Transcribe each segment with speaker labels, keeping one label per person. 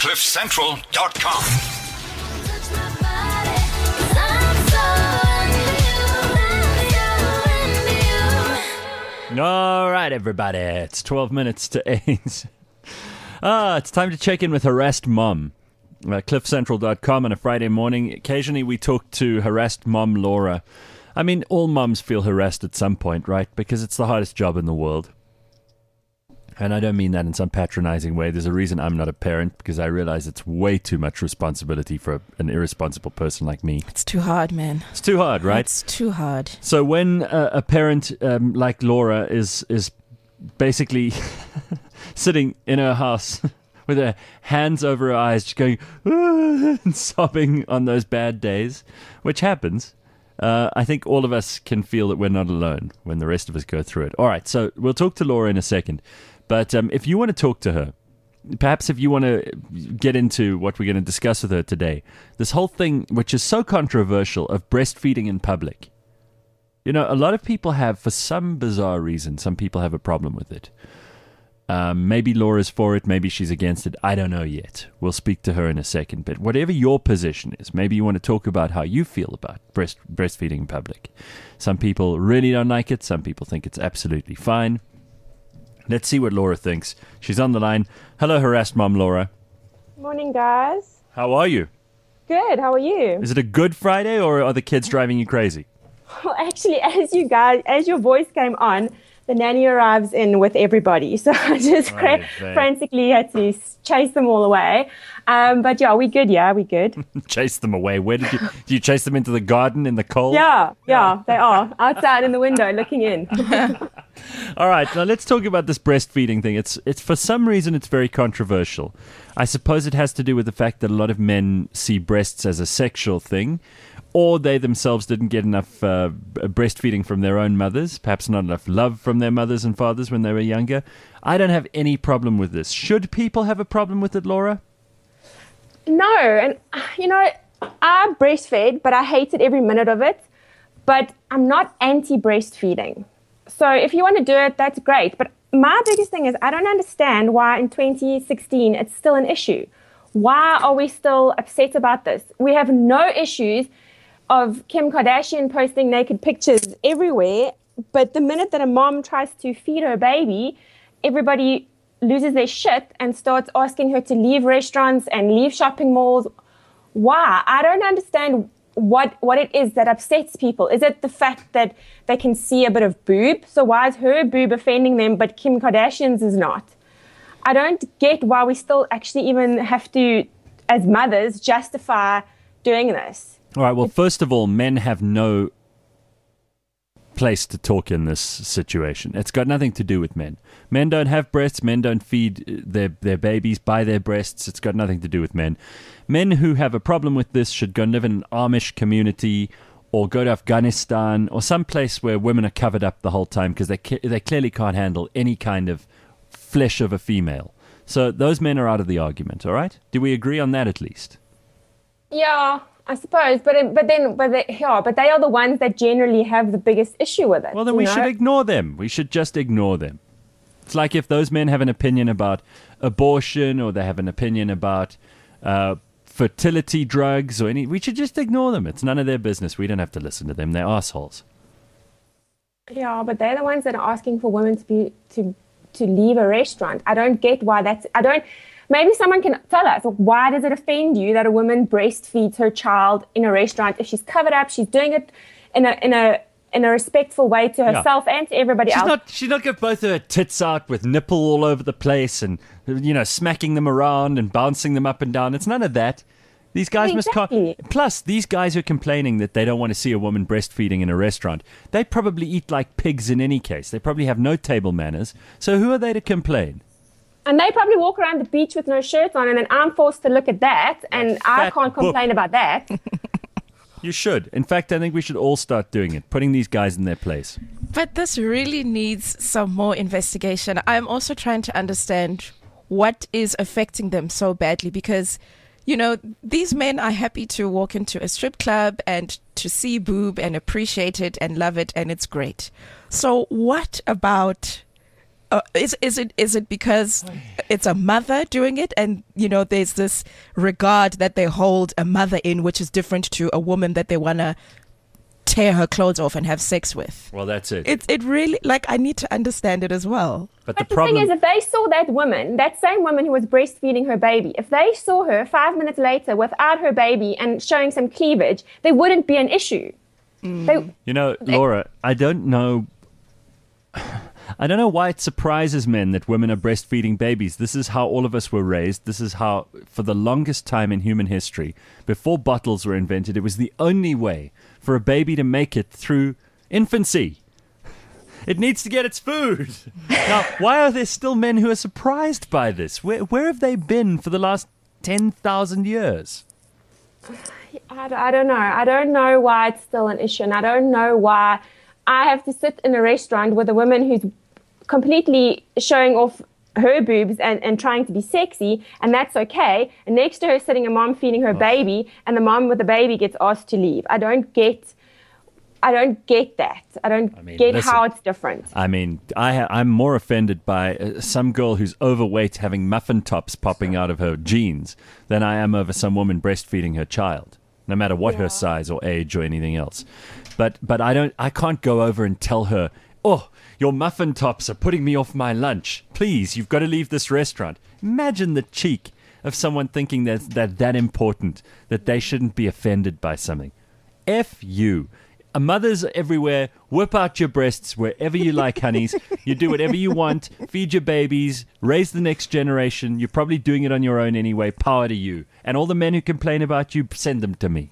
Speaker 1: CliffCentral.com.
Speaker 2: All right, everybody. It's 12 minutes to 8. It's time to check in with harassed mom. CliffCentral.com on a Friday morning. Occasionally we talk to harassed mom Laura. I mean, all moms feel harassed at some point, right? Because it's the hardest job in the world. And I don't mean that in some patronizing way. There's a reason I'm not a parent, because I realize it's way too much responsibility for an irresponsible person like me.
Speaker 3: It's too hard, man.
Speaker 2: It's too hard, right?
Speaker 3: It's too hard.
Speaker 2: So when a parent like Laura is basically sitting in her house with her hands over her eyes, just going and sobbing on those bad days, which happens, I think all of us can feel that we're not alone when the rest of us go through it. All right, so we'll talk to Laura in a second. But if you want to talk to her, perhaps if you want to get into what we're going to discuss with her today, this whole thing, which is so controversial, of breastfeeding in public. You know, a lot of people have, for some bizarre reason, some people have a problem with it. Maybe Laura's for it, maybe she's against it. I don't know yet. We'll speak to her in a second. But whatever your position is, maybe you want to talk about how you feel about breastfeeding in public. Some people really don't like it. Some people think it's absolutely fine. Let's see what Laura thinks. She's on the line. Hello, harassed mom Laura.
Speaker 4: Morning, guys.
Speaker 2: How are you?
Speaker 4: Good. How are you?
Speaker 2: Is it a good Friday, or are the kids driving you crazy?
Speaker 4: Well, actually, as your voice came on, the nanny arrives in with everybody. So I just frantically had to chase them all away. But yeah, we're good. Yeah, we're good.
Speaker 2: Chase them away. Where do you chase them into the garden in the cold?
Speaker 4: Yeah, they are outside in the window looking in.
Speaker 2: All right, now let's talk about this breastfeeding thing. It's for some reason it's very controversial. I suppose it has to do with the fact that a lot of men see breasts as a sexual thing, or they themselves didn't get enough breastfeeding from their own mothers, perhaps not enough love from their mothers and fathers when they were younger. I don't have any problem with this. Should people have a problem with it, Laura?
Speaker 4: No, and I breastfed, but I hated every minute of it. But I'm not anti-breastfeeding. So if you want to do it, that's great. But my biggest thing is I don't understand why in 2016 it's still an issue. Why are we still upset about this? We have no issues of Kim Kardashian posting naked pictures everywhere. But the minute that a mom tries to feed her baby, everybody loses their shit and starts asking her to leave restaurants and leave shopping malls. Why? I don't understand what it is that upsets people. Is it the fact that they can see a bit of boob? So why is her boob offending them but Kim Kardashian's is not? I don't get why we still actually even have to, as mothers, justify doing this.
Speaker 2: All right, well, first of all, men have no place to talk in this situation. It's got nothing to do with men. Men don't have breasts. Men don't feed their babies by their breasts. It's got nothing to do with men. Men who have a problem with this should go and live in an Amish community or go to Afghanistan or some place where women are covered up the whole time because they clearly can't handle any kind of flesh of a female. So those men are out of the argument, all right? Do we agree on that at least?
Speaker 4: Yeah, I suppose, but they are the ones that generally have the biggest issue with it.
Speaker 2: Well, then we should ignore them. We should just ignore them. It's like if those men have an opinion about abortion or they have an opinion about fertility drugs or we should just ignore them. It's none of their business. We don't have to listen to them. They're assholes.
Speaker 4: Yeah, but they're the ones that are asking for women to leave a restaurant. I don't get why maybe someone can tell us, why does it offend you that a woman breastfeeds her child in a restaurant? If she's covered up, she's doing it in a respectful way to herself and to everybody else.
Speaker 2: She's not got both of her tits out with nipple all over the place and, smacking them around and bouncing them up and down. It's none of that. These guys Plus, these guys are complaining that they don't want to see a woman breastfeeding in a restaurant. They probably eat like pigs in any case. They probably have no table manners. So who are they to complain?
Speaker 4: And they probably walk around the beach with no shirts on, and then I'm forced to look at that, and I can't complain about that.
Speaker 2: You should. In fact, I think we should all start doing it, putting these guys in their place.
Speaker 3: But this really needs some more investigation. I'm also trying to understand what is affecting them so badly because, these men are happy to walk into a strip club and to see boob and appreciate it and love it, and it's great. So what about Is it because it's a mother doing it, and there's this regard that they hold a mother in, which is different to a woman that they want to tear her clothes off and have sex with?
Speaker 2: Well, that's it.
Speaker 3: It really, like, I need to understand it as well.
Speaker 2: But
Speaker 4: the thing is, if they saw that woman, that same woman who was breastfeeding her baby, if they saw her 5 minutes later without her baby and showing some cleavage, there wouldn't be an issue.
Speaker 2: Laura, I don't know why it surprises men that women are breastfeeding babies. This is how all of us were raised. This is how, for the longest time in human history, before bottles were invented, it was the only way for a baby to make it through infancy. It needs to get its food. Now, why are there still men who are surprised by this? Where have they been for the last 10,000 years?
Speaker 4: I don't know. I don't know why it's still an issue, and I don't know why I have to sit in a restaurant with a woman who's completely showing off her boobs and trying to be sexy, and that's okay. And next to her sitting a mom feeding her baby, and the mom with the baby gets asked to leave. I don't get that. I don't get how it's different.
Speaker 2: I mean, I'm more offended by some girl who's overweight having muffin tops popping out of her jeans than I am over some woman breastfeeding her child, no matter what her size or age or anything else. But I can't go over and tell her, oh, your muffin tops are putting me off my lunch. Please, you've got to leave this restaurant. Imagine the cheek of someone thinking that important, that they shouldn't be offended by something. F you. Mothers everywhere, whip out your breasts wherever you like, honeys. You do whatever you want. Feed your babies. Raise the next generation. You're probably doing it on your own anyway. Power to you. And all the men who complain about you, send them to me.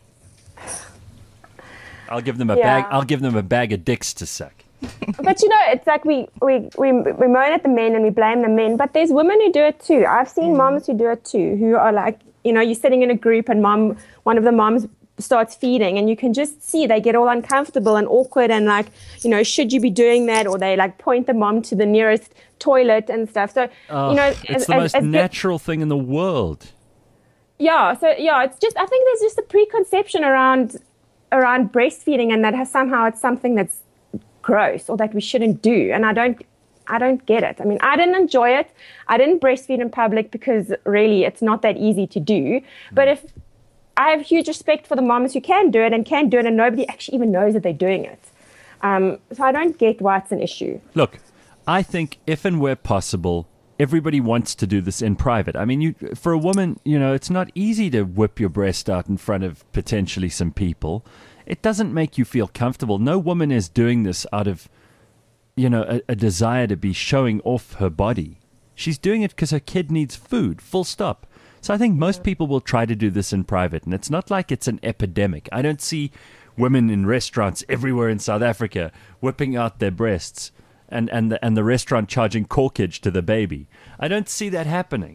Speaker 2: I'll give them a bag. I'll give them a bag of dicks to suck.
Speaker 4: But it's like we moan at the men and we blame the men, but there's women who do it too. I've seen moms who do it too, who are like, you're sitting in a group and one of the moms starts feeding, and you can just see they get all uncomfortable and awkward and like, should you be doing that? Or they like point the mom to the nearest toilet and stuff. So,
Speaker 2: it's the most natural thing in the world.
Speaker 4: Yeah. So it's just, I think there's just a preconception around breastfeeding, and that somehow it's something that's gross or that we shouldn't do. And I don't get it. I mean, I didn't enjoy it. I didn't breastfeed in public because really it's not that easy to do. But if I have huge respect for the moms who can do it and nobody actually even knows that they're doing it. So I don't get why it's an issue.
Speaker 2: Look, I think if and where possible, everybody wants to do this in private. I mean, for a woman, it's not easy to whip your breast out in front of potentially some people. It doesn't make you feel comfortable. No woman is doing this out of, a desire to be showing off her body. She's doing it because her kid needs food, full stop. So I think most people will try to do this in private, and it's not like it's an epidemic. I don't see women in restaurants everywhere in South Africa whipping out their breasts and the restaurant charging corkage to the baby. I don't see that happening.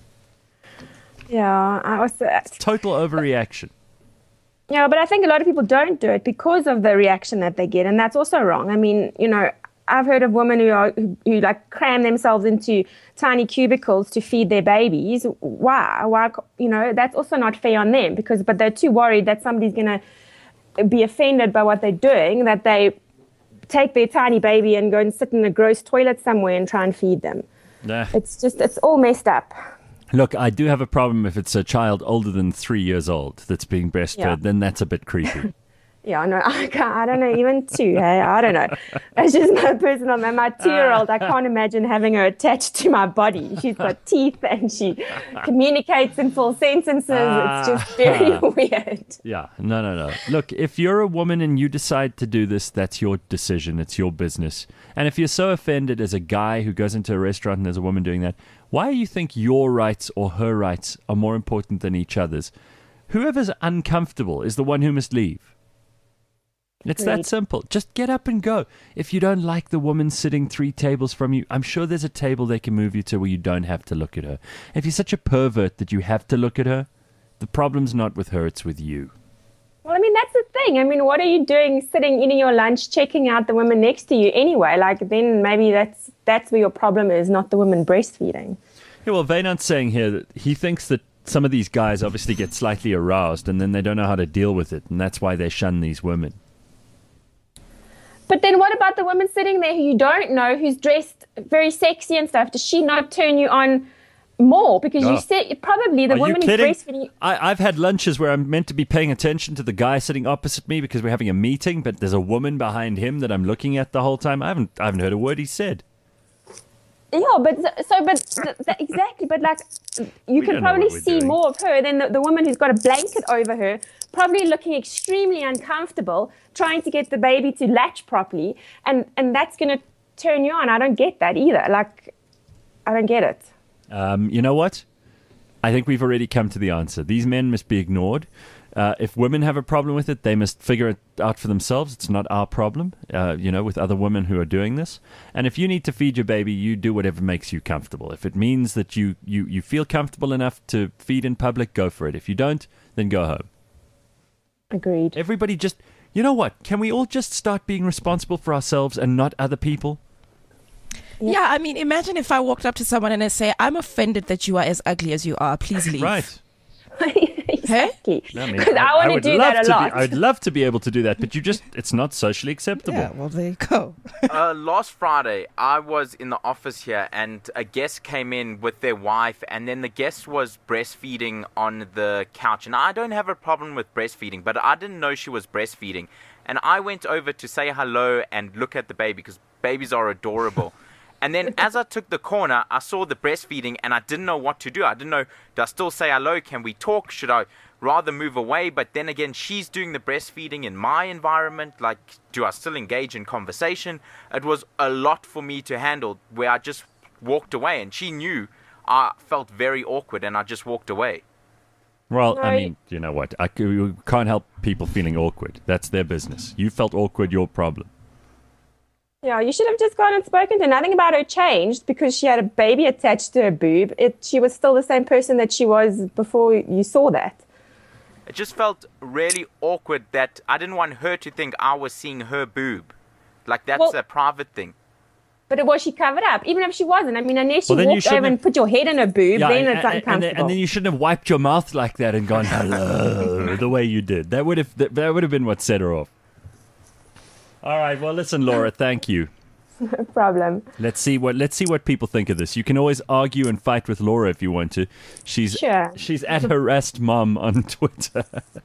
Speaker 4: Yeah,
Speaker 2: it's total overreaction.
Speaker 4: Yeah, but I think a lot of people don't do it because of the reaction that they get, and that's also wrong. I mean, I've heard of women who like cram themselves into tiny cubicles to feed their babies. Why? That's also not fair on them but they're too worried that somebody's going to be offended by what they're doing, that they take their tiny baby and go and sit in a gross toilet somewhere and try and feed them.
Speaker 2: Nah.
Speaker 4: It's all messed up.
Speaker 2: Look, I do have a problem if it's a child older than 3 years old that's being breastfed, then that's a bit creepy.
Speaker 4: Yeah, no, I don't know, even two, hey? I don't know. It's just my personal, my 2-year-old, I can't imagine having her attached to my body. She's got teeth and she communicates in full sentences. It's just very weird.
Speaker 2: Yeah, no. Look, if you're a woman and you decide to do this, that's your decision. It's your business. And if you're so offended as a guy who goes into a restaurant and there's a woman doing that, why do you think your rights or her rights are more important than each other's? Whoever's uncomfortable is the one who must leave. It's that simple. Just get up and go. If you don't like the woman sitting 3 tables from you, I'm sure there's a table they can move you to where you don't have to look at her. If you're such a pervert that you have to look at her, the problem's not with her, it's with you.
Speaker 4: Well, I mean, that's the thing. I mean, what are you doing sitting, eating your lunch, checking out the woman next to you anyway? Like, then maybe that's where your problem is, not the woman breastfeeding.
Speaker 2: Yeah, well, Vaynant's saying here that he thinks that some of these guys obviously get slightly aroused and then they don't know how to deal with it, and that's why they shun these women.
Speaker 4: But then what about the woman sitting there who you don't know, who's dressed very sexy and stuff? Does she not turn you on more? Because you said probably the woman who's breastfeeding.
Speaker 2: I've had lunches where I'm meant to be paying attention to the guy sitting opposite me because we're having a meeting, but there's a woman behind him that I'm looking at the whole time. I haven't heard a word he said.
Speaker 4: Yeah, exactly. But like, you can probably see more of her than the woman who's got a blanket over her, probably looking extremely uncomfortable, trying to get the baby to latch properly, and that's going to turn you on. I don't get that either. Like, I don't get it.
Speaker 2: You know what? I think we've already come to the answer. These men must be ignored. If women have a problem with it, they must figure it out for themselves. It's not our problem, with other women who are doing this. And if you need to feed your baby, you do whatever makes you comfortable. If it means that you feel comfortable enough to feed in public, go for it. If you don't, then go home.
Speaker 4: Agreed.
Speaker 2: Everybody just, you know what? Can we all just start being responsible for ourselves and not other people?
Speaker 3: Yeah, I mean, imagine if I walked up to someone and I say, I'm offended that you are as ugly as you are. Please leave.
Speaker 2: Right.
Speaker 4: Exactly.
Speaker 2: I
Speaker 4: Because I want to do that a lot.
Speaker 2: I'd love to be able to do that, but it's not socially acceptable.
Speaker 3: Yeah, well, there you go.
Speaker 1: Last Friday, I was in the office here, and a guest came in with their wife, and then the guest was breastfeeding on the couch. And I don't have a problem with breastfeeding, but I didn't know she was breastfeeding. And I went over to say hello and look at the baby, because babies are adorable. And then as I took the corner, I saw the breastfeeding, and I didn't know what to do. I didn't know, do I still say hello? Can we talk? Should I rather move away? But then again, she's doing the breastfeeding in my environment. Like, do I still engage in conversation? It was a lot for me to handle, where I just walked away, and she knew I felt very awkward, and I just walked away.
Speaker 2: Well, I mean, you know what? You can't help people feeling awkward. That's their business. You felt awkward, your problem.
Speaker 4: Yeah, you should have just gone and spoken to her. Nothing about her changed because she had a baby attached to her boob. She was still the same person that she was before you saw that.
Speaker 1: It just felt really awkward that I didn't want her to think I was seeing her boob. Like, that's a private thing.
Speaker 4: But was she covered up? Even if she wasn't. I mean, unless you walked over and put your head in her boob, then it's uncomfortable.
Speaker 2: And then you shouldn't have wiped your mouth like that and gone, hello, the way you did. That would have been what set her off. All right. Well, listen, Laura, thank you.
Speaker 4: No problem.
Speaker 2: Let's see what people think of this. You can always argue and fight with Laura if you want to. She's at harassed mom on Twitter.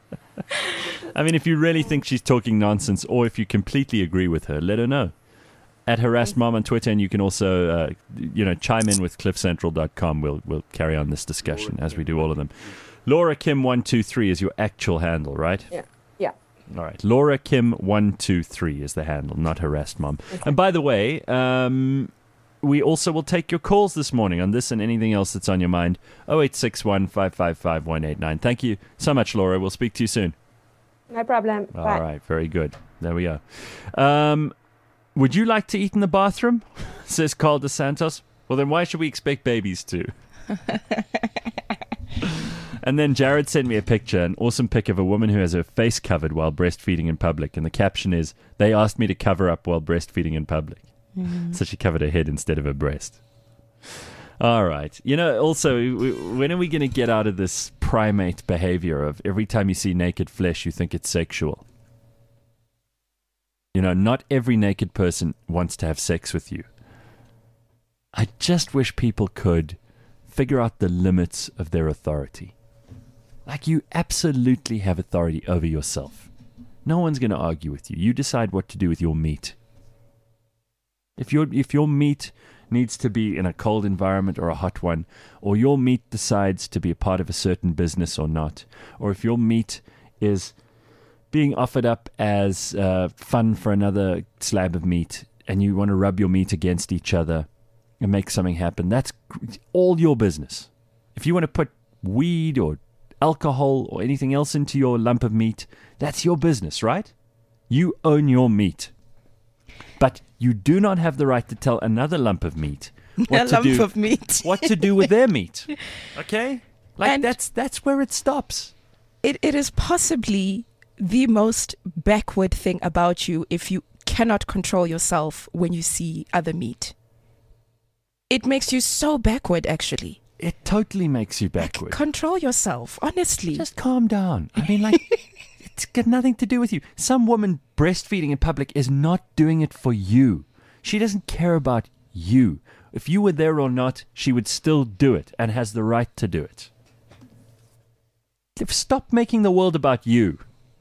Speaker 2: I mean, if you really think she's talking nonsense, or if you completely agree with her, let her know. At harassed mom on Twitter, and you can also chime in with cliffcentral.com. We'll carry on this discussion as we do all of them. Laura Kim 123 is your actual handle, right?
Speaker 4: Yeah.
Speaker 2: All right. Laura Kim 123 is the handle, not harassed mom. Okay. And by the way, we also will take your calls this morning on this and anything else that's on your mind. 0861 555 189. Thank you so much, Laura. We'll speak to you soon.
Speaker 4: No problem.
Speaker 2: All
Speaker 4: Bye.
Speaker 2: right. Very good. There we go. Would you like to eat in the bathroom? Says Carl DeSantos. Well, then why should we expect babies to? And then Jared sent me a picture, an awesome pic of a woman who has her face covered while breastfeeding in public. And the caption is, they asked me to cover up while breastfeeding in public. Mm-hmm. So she covered her head instead of her breast. All right. Also, when are we going to get out of this primate behavior of every time you see naked flesh, you think it's sexual? Not every naked person wants to have sex with you. I just wish people could figure out the limits of their authority. Like, you absolutely have authority over yourself. No one's going to argue with you. You decide what to do with your meat. If your meat needs to be in a cold environment or a hot one, or your meat decides to be a part of a certain business or not, or if your meat is being offered up as fun for another slab of meat, and you want to rub your meat against each other and make something happen, that's all your business. If you want to put weed or alcohol or anything else into your lump of meat, that's your business, right? You own your meat. But you do not have the right to tell another lump of meat what to do with their meat. Okay? Like, that's where it stops.
Speaker 3: It is possibly the most backward thing about you if you cannot control yourself when you see other meat. It makes you so backward, actually.
Speaker 2: It totally makes you backward.
Speaker 3: Control yourself, honestly.
Speaker 2: Just calm down. I mean, like, It's got nothing to do with you. Some woman breastfeeding in public is not doing it for you. She doesn't care about you. If you were there or not, she would still do it and has the right to do it. Stop making the world about you.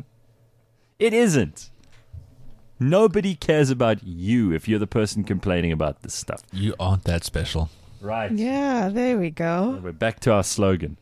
Speaker 2: It isn't. Nobody cares about you if you're the person complaining about this stuff.
Speaker 5: You aren't that special.
Speaker 2: Right.
Speaker 3: Yeah, there we go.
Speaker 2: We're back to our slogan.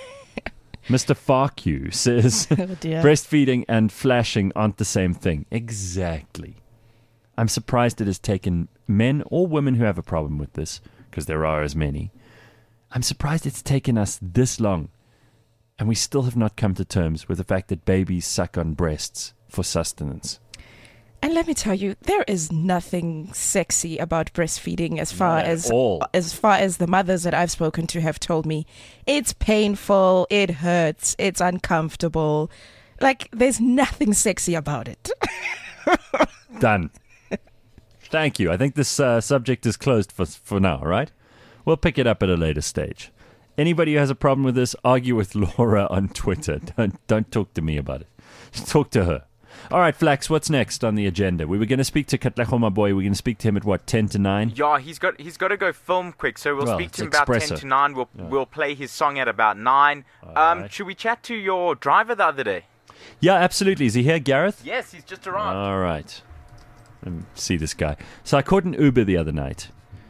Speaker 2: Mr. Fark You says,
Speaker 3: Oh dear.
Speaker 2: breastfeeding and flashing aren't the same thing. Exactly. I'm surprised it has taken men or women who have a problem with this, because there are as many. I'm surprised it's taken us this long, and we still have not come to terms with the fact that babies suck on breasts for sustenance.
Speaker 3: And let me tell you, there is nothing sexy about breastfeeding as far
Speaker 2: Not at
Speaker 3: as
Speaker 2: all.
Speaker 3: the mothers that I've spoken to have told me. It's painful, it hurts, it's uncomfortable. Like, there's nothing sexy about it.
Speaker 2: Done. Thank you. I think this subject is closed for now, right? We'll pick it up at a later stage. Anybody who has a problem with this, argue with Laura on Twitter. Don't talk to me about it. Talk to her. All right, Flax, what's next on the agenda? We were going to speak to Katlego, my boy. We're going to speak to him at, 10 to 9?
Speaker 1: Yeah, he's got to go film quick, so we'll speak
Speaker 2: it's
Speaker 1: to him about 10
Speaker 2: espresso.
Speaker 1: to 9. We'll play his song at about 9.
Speaker 2: right.
Speaker 1: Should we chat to your driver the other day?
Speaker 2: Yeah, absolutely. Is he here, Gareth?
Speaker 1: Yes, he's just arrived.
Speaker 2: All right. Let me see this guy. So I caught an Uber the other night.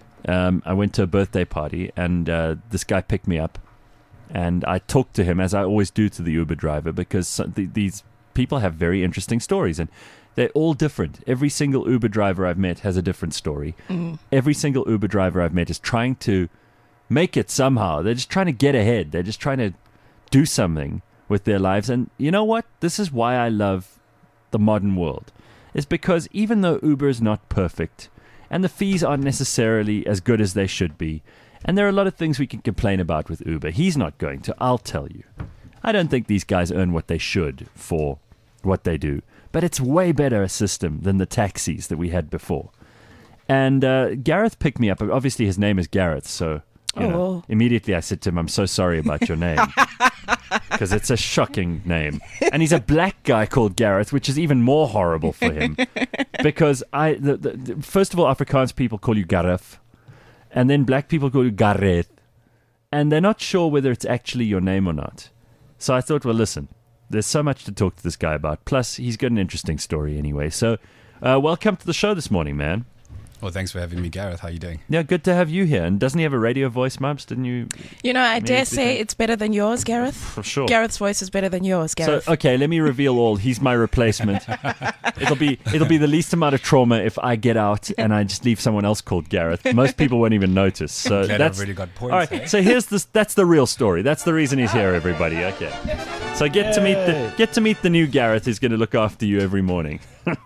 Speaker 2: I went to a birthday party, and this guy picked me up. And I talked to him, as I always do to the Uber driver, because these people have very interesting stories. And they're all different. Every single Uber driver I've met has a different story. Every single Uber driver I've met is trying to make it somehow. They're just trying to get ahead. They're just trying to do something with their lives. And you know what? This is why I love the modern world. It's because even though Uber is not perfect, and the fees aren't necessarily as good as they should be, and there are a lot of things we can complain about with Uber, he's not going to, I'll tell you. I don't think these guys earn what they should for what they do, but it's way better a system than the taxis that we had before. And Gareth picked me up. Obviously, his name is Gareth, so immediately I said to him, I'm so sorry about your name. Because it's a shocking name. And he's a black guy called Gareth, which is even more horrible for him. Because first of all, Afrikaans people call you Gareth. And then black people call you Gareth. And they're not sure whether it's actually your name or not. So I thought, well, listen, there's so much to talk to this guy about. Plus, he's got an interesting story anyway. So welcome to the show this morning, man.
Speaker 5: Well, thanks for having me, Gareth. How you doing?
Speaker 2: Yeah, good to have you here. And doesn't he have a radio voice, Mubs? Didn't you?
Speaker 3: You know, I dare
Speaker 2: Immediately
Speaker 3: say
Speaker 2: think-
Speaker 3: it's better than yours, Gareth.
Speaker 2: For sure.
Speaker 3: Gareth's voice is better than yours, Gareth.
Speaker 2: So, okay, let me reveal all. He's my replacement. It'll be the least amount of trauma if I get out and I just leave someone else called Gareth. Most people won't even notice. So
Speaker 5: Glad
Speaker 2: that's
Speaker 5: I've really got points.
Speaker 2: all right. So here's this. That's the real story. That's the reason he's here, everybody. Okay. So get to meet the new Gareth who's going to look after you every morning.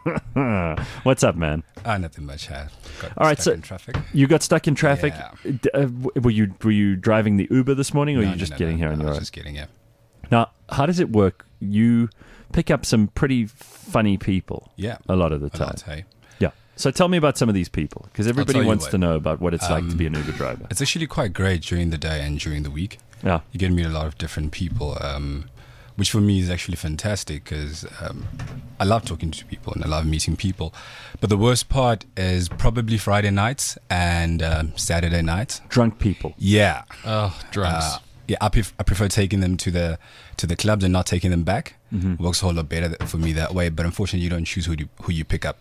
Speaker 2: What's up, man?
Speaker 5: Nothing much. Got
Speaker 2: All right,
Speaker 5: stuck
Speaker 2: so
Speaker 5: in traffic.
Speaker 2: you got stuck in traffic.
Speaker 5: Yeah.
Speaker 2: Were you driving the Uber this morning, or
Speaker 5: No,
Speaker 2: you just
Speaker 5: no,
Speaker 2: getting here on
Speaker 5: no,
Speaker 2: your
Speaker 5: I was
Speaker 2: own?
Speaker 5: just getting here.
Speaker 2: Now, how does it work? You pick up some pretty funny people.
Speaker 5: Yeah.
Speaker 2: A lot of the
Speaker 5: A
Speaker 2: time.
Speaker 5: lot, hey.
Speaker 2: Yeah. So tell me about some of these people, because everybody
Speaker 5: tell you
Speaker 2: wants
Speaker 5: what.
Speaker 2: to know about what it's like to be an Uber driver.
Speaker 5: It's actually quite great during the day and during the week.
Speaker 2: Yeah.
Speaker 5: You get to meet a lot of different people, which for me is actually fantastic because I love talking to people and I love meeting people. But the worst part is probably Friday nights and Saturday nights.
Speaker 2: Drunk people.
Speaker 5: Yeah.
Speaker 6: Oh, drunks.
Speaker 5: Yeah, I prefer taking them to the clubs and not taking them back.
Speaker 2: Mm-hmm.
Speaker 5: Works a whole lot better for me that way. But unfortunately, you don't choose who you pick up.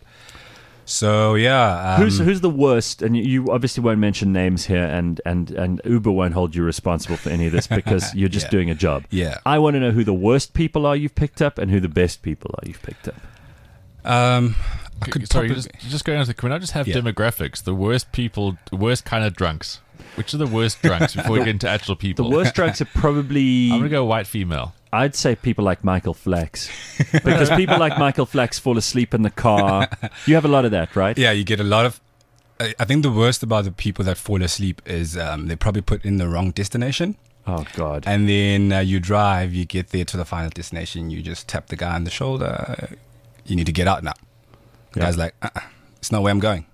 Speaker 5: So yeah,
Speaker 2: Who's the worst? And you obviously won't mention names here, and Uber won't hold you responsible for any of this because you're just
Speaker 5: Yeah.
Speaker 2: doing a job.
Speaker 5: Yeah.
Speaker 2: I want to know who the worst people are you've picked up and who the best people are you've picked up.
Speaker 5: I could
Speaker 6: Sorry,
Speaker 5: probably,
Speaker 6: just going on to, can I just have
Speaker 5: Yeah.
Speaker 6: demographics? The worst people, the worst kind of drunks. Which are the worst drunks before we get into actual
Speaker 2: The
Speaker 6: people?
Speaker 2: worst drunks are probably,
Speaker 6: I'm going to go white female.
Speaker 2: I'd say people like Michael Flax. Because people like Michael Flax fall asleep in the car. You have a lot of that, right?
Speaker 5: yeah, you get a lot of. I think the worst about the people that fall asleep is they probably put in the wrong destination.
Speaker 2: Oh, God.
Speaker 5: And then you drive, you get there to the final destination, you just tap the guy on the shoulder. You need to get out now. The
Speaker 2: Yeah.
Speaker 5: guy's like, it's not where I'm going.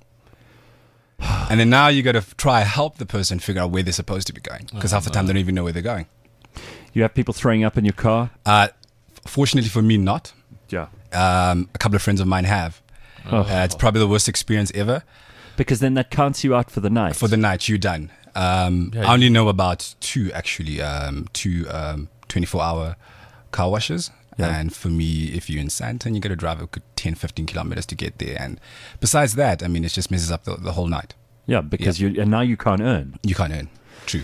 Speaker 5: And then now you got to try help the person figure out where they're supposed to be going. Because half the time they don't even know where they're going.
Speaker 2: You have people throwing up in your car?
Speaker 5: Fortunately for me, not.
Speaker 2: Yeah.
Speaker 5: A couple of friends of mine have. It's probably the worst experience ever.
Speaker 2: Because then that counts you out for the night.
Speaker 5: For the night, you're done. I only know about two, actually, two 24-hour car washes.
Speaker 2: Yeah.
Speaker 5: And for me, if you're in Sandton, you got to drive a good 10, 15 kilometers to get there. And besides that, I mean, it just messes up the whole night.
Speaker 2: Yeah, because and now you can't earn.
Speaker 5: You can't earn. True.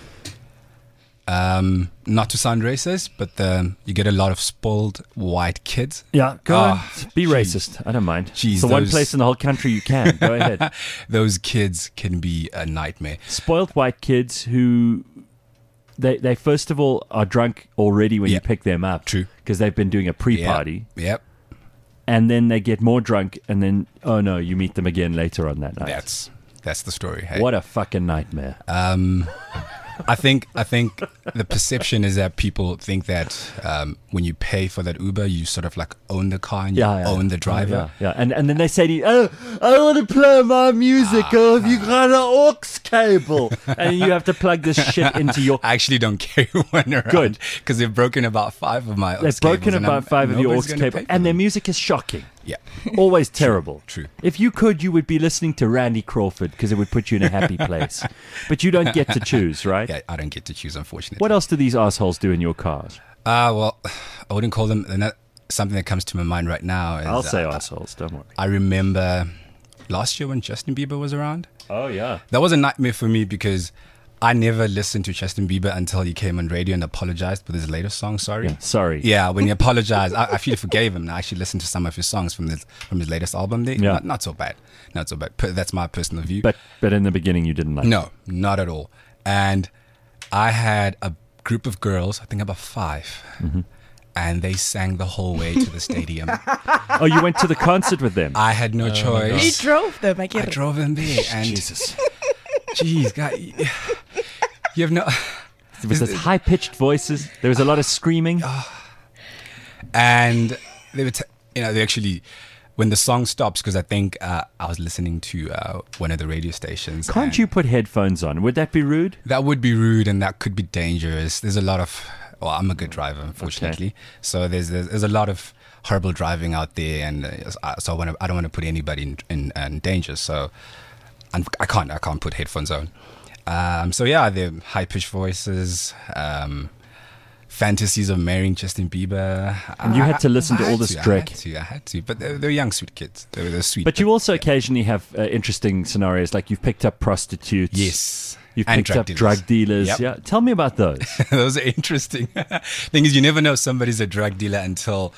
Speaker 5: Not to sound racist, but you get a lot of spoiled white kids.
Speaker 2: Yeah, go on. Be
Speaker 5: geez.
Speaker 2: racist. I don't mind.
Speaker 5: Jeez,
Speaker 2: it's the one
Speaker 5: those-
Speaker 2: place in the whole country you can. Go ahead.
Speaker 5: Those kids can be a nightmare.
Speaker 2: Spoiled white kids who they first of all are drunk already when you
Speaker 5: Yeah.
Speaker 2: pick them up.
Speaker 5: True.
Speaker 2: Because they've been doing a pre-party.
Speaker 5: Yep.
Speaker 2: And then they get more drunk and then, oh no, you meet them again later on that night.
Speaker 5: That's the story. Hey.
Speaker 2: What a fucking nightmare.
Speaker 5: I think the perception is that people think that when you pay for that Uber, you sort of like own the car and you own the driver.
Speaker 2: Yeah. And then they say to you, oh, I want to play my music. Oh, have you got an aux cable? And you have to plug this shit into your...
Speaker 5: I actually don't carry one around.
Speaker 2: Good.
Speaker 5: Because they've broken about 5 of my aux
Speaker 2: They've broken
Speaker 5: cables, and
Speaker 2: about 5 of your aux
Speaker 5: nobody's gonna
Speaker 2: cable.
Speaker 5: pay for
Speaker 2: And their
Speaker 5: them.
Speaker 2: music is shocking.
Speaker 5: Yeah.
Speaker 2: Always terrible.
Speaker 5: True.
Speaker 2: If you could, you would be listening to Randy Crawford because it would put you in a happy place. But you don't get to choose, right?
Speaker 5: Yeah, I don't get to choose, unfortunately.
Speaker 2: What else do these assholes do in your cars?
Speaker 5: Well, I wouldn't call them... Something that comes to my mind right now is...
Speaker 2: I'll say assholes, don't worry.
Speaker 5: I remember last year when Justin Bieber was around.
Speaker 2: Oh, yeah.
Speaker 5: That was a nightmare for me because I never listened to Justin Bieber until he came on radio and apologized for his latest song, Sorry.
Speaker 2: Yeah, sorry.
Speaker 5: Yeah, when he apologized, I actually forgave him. And I actually listened to some of his songs from his latest album. There.
Speaker 2: Yeah.
Speaker 5: Not so bad. Not so bad. That's my personal view.
Speaker 2: But in the beginning, you didn't like it.
Speaker 5: No, not at all. And I had a group of girls, I think about 5, and they sang the whole way to the stadium.
Speaker 2: Oh, you went to the concert with them?
Speaker 5: I had no
Speaker 3: He
Speaker 5: choice.
Speaker 3: drove them. I
Speaker 5: I
Speaker 3: get it.
Speaker 5: drove them there, and
Speaker 2: Jesus.
Speaker 5: geez, God, you have no.
Speaker 2: There was this high-pitched voices. There was a lot of screaming.
Speaker 5: And they would, they actually, when the song stops, because I think I was listening to one of the radio stations.
Speaker 2: Can't
Speaker 5: and
Speaker 2: you put headphones on? Would that be rude?
Speaker 5: That would be rude, and that could be dangerous. There's a lot of. Well, I'm a good driver, unfortunately. So there's a lot of horrible driving out there, and so I don't want to put anybody in danger. So I can't put headphones on. So yeah, the high pitched voices. Fantasies of marrying Justin Bieber.
Speaker 2: And you had to listen to all this dreck.
Speaker 5: I had to. But they're young, sweet kids. They're sweet.
Speaker 2: But you also occasionally have interesting scenarios, like you've picked up prostitutes.
Speaker 5: Yes.
Speaker 2: You've
Speaker 5: And
Speaker 2: picked up
Speaker 5: dealers.
Speaker 2: drug dealers.
Speaker 5: Yep.
Speaker 2: Yeah. Tell me about those.
Speaker 5: Those are interesting. Thing is, you never know somebody's a drug dealer until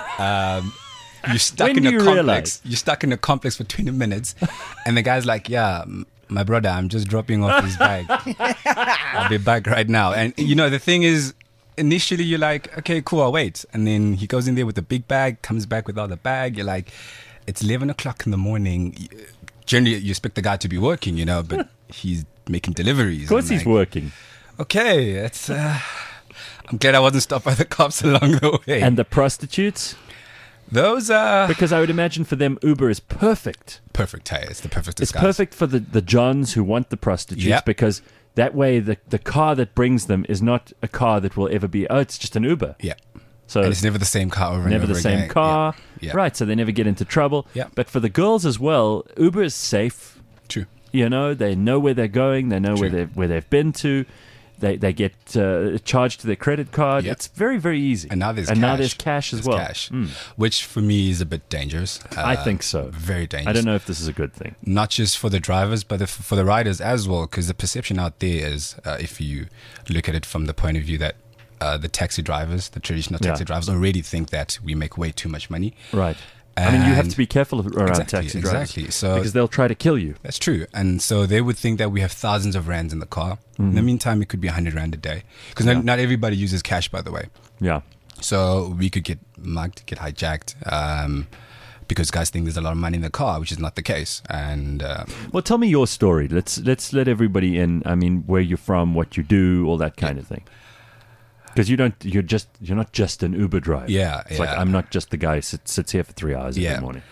Speaker 5: you're stuck
Speaker 2: When
Speaker 5: in
Speaker 2: do
Speaker 5: a
Speaker 2: you
Speaker 5: complex.
Speaker 2: realize?
Speaker 5: You're stuck in a complex for 20 minutes, and the guy's like, "Yeah, my brother, I'm just dropping off his bag. I'll be back right now." And the thing is, initially you're like, "Okay, cool, I'll wait," and then he goes in there with a big bag, comes back without a bag. You're like, "It's 11 o'clock in the morning." Generally, you expect the guy to be working, but he's making deliveries.
Speaker 2: Of course
Speaker 5: I'm
Speaker 2: he's
Speaker 5: like,
Speaker 2: working.
Speaker 5: Okay, that's. I'm glad I wasn't stopped by the cops along the way.
Speaker 2: And the prostitutes?
Speaker 5: Those are
Speaker 2: Because I would imagine for them, Uber is perfect.
Speaker 5: perfect. Hey, it's the perfect
Speaker 2: It's
Speaker 5: disguise.
Speaker 2: perfect for the Johns who want the prostitutes
Speaker 5: Yep.
Speaker 2: because that way the car that brings them is not a car that will ever be, it's just an Uber.
Speaker 5: Yeah,
Speaker 2: So
Speaker 5: and it's never the same car over and
Speaker 2: never
Speaker 5: over
Speaker 2: the same
Speaker 5: again.
Speaker 2: car.
Speaker 5: Yeah.
Speaker 2: Right, so they never get into trouble.
Speaker 5: Yeah.
Speaker 2: But for the girls as well, Uber is safe.
Speaker 5: True.
Speaker 2: They know where they're going. They know
Speaker 5: True.
Speaker 2: where they've been to. They get charged to their credit card.
Speaker 5: Yep.
Speaker 2: It's very, very easy.
Speaker 5: And now there's
Speaker 2: and
Speaker 5: cash.
Speaker 2: now there's cash as
Speaker 5: There's
Speaker 2: well.
Speaker 5: cash, which for me is a bit dangerous.
Speaker 2: I think so.
Speaker 5: Very dangerous.
Speaker 2: I don't know if this is a good thing.
Speaker 5: Not just for the drivers, but for the riders as well, because the perception out there is, if you look at it from the point of view that the taxi drivers, the traditional taxi
Speaker 2: Yeah.
Speaker 5: drivers, already think that we make way too much money.
Speaker 2: Right. I mean, you have
Speaker 5: And-
Speaker 2: to be careful around
Speaker 5: Exactly,
Speaker 2: taxi drivers.
Speaker 5: exactly. So-
Speaker 2: because they'll try to kill you.
Speaker 5: That's true. And so they would think that we have thousands of rands in the car. In the meantime, it could be 100 rand a day. Because not everybody uses cash, by the way.
Speaker 2: Yeah.
Speaker 5: So we could get mugged, get hijacked, because guys think there's a lot of money in the car, which is not the case. And
Speaker 2: Well, tell me your story. Let's let everybody in. I mean, where you're from, what you do, all that kind of thing. Because you're not just an Uber driver.
Speaker 5: Yeah,
Speaker 2: It's like
Speaker 5: yeah.
Speaker 2: I'm not just the guy who sits here for 3 hours
Speaker 5: Yeah.
Speaker 2: every morning.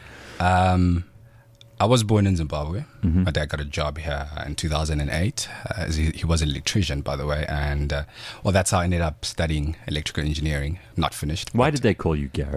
Speaker 5: I was born in Zimbabwe.
Speaker 2: Mm-hmm.
Speaker 5: My dad got a job here in 2008. He was an electrician, by the way. And, that's how I ended up studying electrical engineering. Not finished.
Speaker 2: Why
Speaker 5: but
Speaker 2: did they call you Gareth?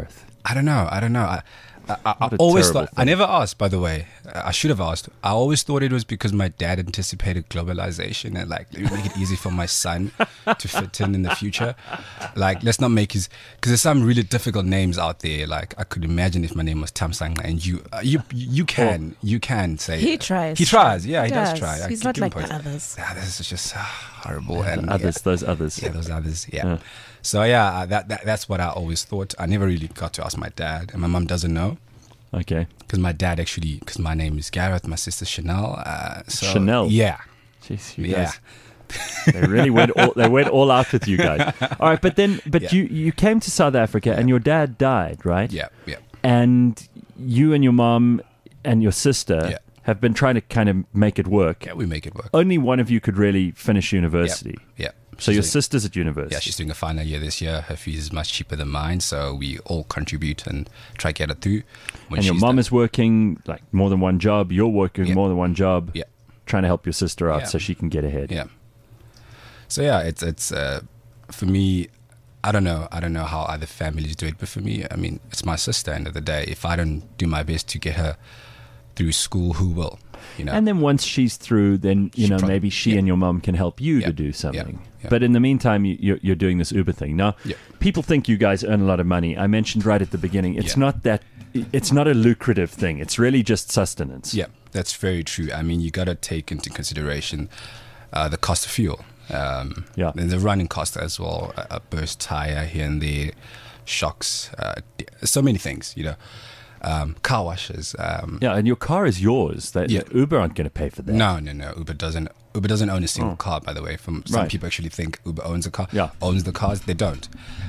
Speaker 5: I don't know. I
Speaker 2: What a
Speaker 5: always
Speaker 2: terrible
Speaker 5: thought. I
Speaker 2: thing.
Speaker 5: never asked, by the way. I should have asked. I always thought it was because my dad anticipated globalization and like, let me make it easy for my son to fit in the future. Like, let's not make his, because there's some really difficult names out there. Like, I could imagine if my name was Tamsang, and you can say
Speaker 3: He tries.
Speaker 5: He tries. Yeah, he
Speaker 3: He
Speaker 5: does
Speaker 3: does.
Speaker 5: try. I
Speaker 3: He's
Speaker 5: give
Speaker 3: not
Speaker 5: him
Speaker 3: like
Speaker 5: points.
Speaker 3: the others.
Speaker 5: Yeah, this is just horrible. And
Speaker 2: Those others.
Speaker 5: yeah, those others. Yeah. So yeah, that's what I always thought. I never really got to ask my dad, and my mom doesn't know.
Speaker 2: Okay.
Speaker 5: Because my dad actually, because my name is Gareth, my sister's Chanel. So,
Speaker 2: Chanel?
Speaker 5: Yeah.
Speaker 2: Jeez, you
Speaker 5: Yeah.
Speaker 2: guys. They really went all out with you guys. All right, but
Speaker 5: Yeah.
Speaker 2: you came to South Africa and your dad died, right?
Speaker 5: Yeah. Yeah.
Speaker 2: And you and your mom and your sister
Speaker 5: Yeah.
Speaker 2: have been trying to kind of make it work.
Speaker 5: Yeah, we make it work.
Speaker 2: Only one of you could really finish university.
Speaker 5: Yeah.
Speaker 2: So
Speaker 5: She's
Speaker 2: your
Speaker 5: doing-
Speaker 2: sister's at university.
Speaker 5: Yeah, she's doing a final year this year. Her fees is much cheaper than mine, so we all contribute and try to get it through. When
Speaker 2: and your
Speaker 5: she's
Speaker 2: mom
Speaker 5: done.
Speaker 2: is working like more than one job. You're working
Speaker 5: Yeah.
Speaker 2: more than one job.
Speaker 5: Yeah.
Speaker 2: Trying to help your sister out
Speaker 5: Yeah.
Speaker 2: so she can get ahead.
Speaker 5: Yeah. So yeah, it's for me. I don't know how other families do it, but for me, I mean, it's my sister. End of the day, if I don't do my best to get her through school, who will? You know.
Speaker 2: And then once she's through, then
Speaker 5: She prob-
Speaker 2: maybe she
Speaker 5: yeah.
Speaker 2: and your mom can help you
Speaker 5: Yeah.
Speaker 2: to do something.
Speaker 5: Yeah.
Speaker 2: But in the meantime, you're doing this Uber thing. Now,
Speaker 5: Yeah.
Speaker 2: people think you guys earn a lot of money. I mentioned right at the beginning, it's
Speaker 5: Yeah.
Speaker 2: not that. It's not a lucrative thing. It's really just sustenance.
Speaker 5: Yeah, that's very true. I mean, you got to take into consideration the cost of fuel.
Speaker 2: Yeah.
Speaker 5: And the running cost as well, a burst tire here and there, shocks, so many things, car washes.
Speaker 2: Yeah, and your car is yours.
Speaker 5: Yeah.
Speaker 2: Uber aren't going to pay for that.
Speaker 5: No. Uber doesn't own a single car, by the way. Some
Speaker 2: Right.
Speaker 5: people actually think Uber owns a car,
Speaker 2: Yeah.
Speaker 5: owns the cars. They don't.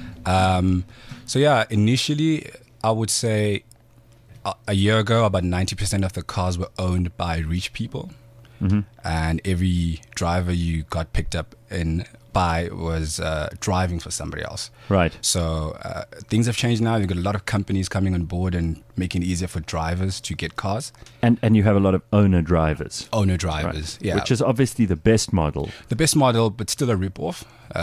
Speaker 5: So yeah, initially, I would say a year ago, about 90% of the cars were owned by rich people.
Speaker 2: Mm-hmm.
Speaker 5: And every driver you got picked up in by was driving for somebody else.
Speaker 2: Right.
Speaker 5: So things have changed now. You've got a lot of companies coming on board and making it easier for drivers to get cars.
Speaker 2: And you have a lot of owner drivers.
Speaker 5: Owner
Speaker 2: Right.
Speaker 5: drivers, yeah.
Speaker 2: Which is obviously the best model.
Speaker 5: the best model, but still a rip-off.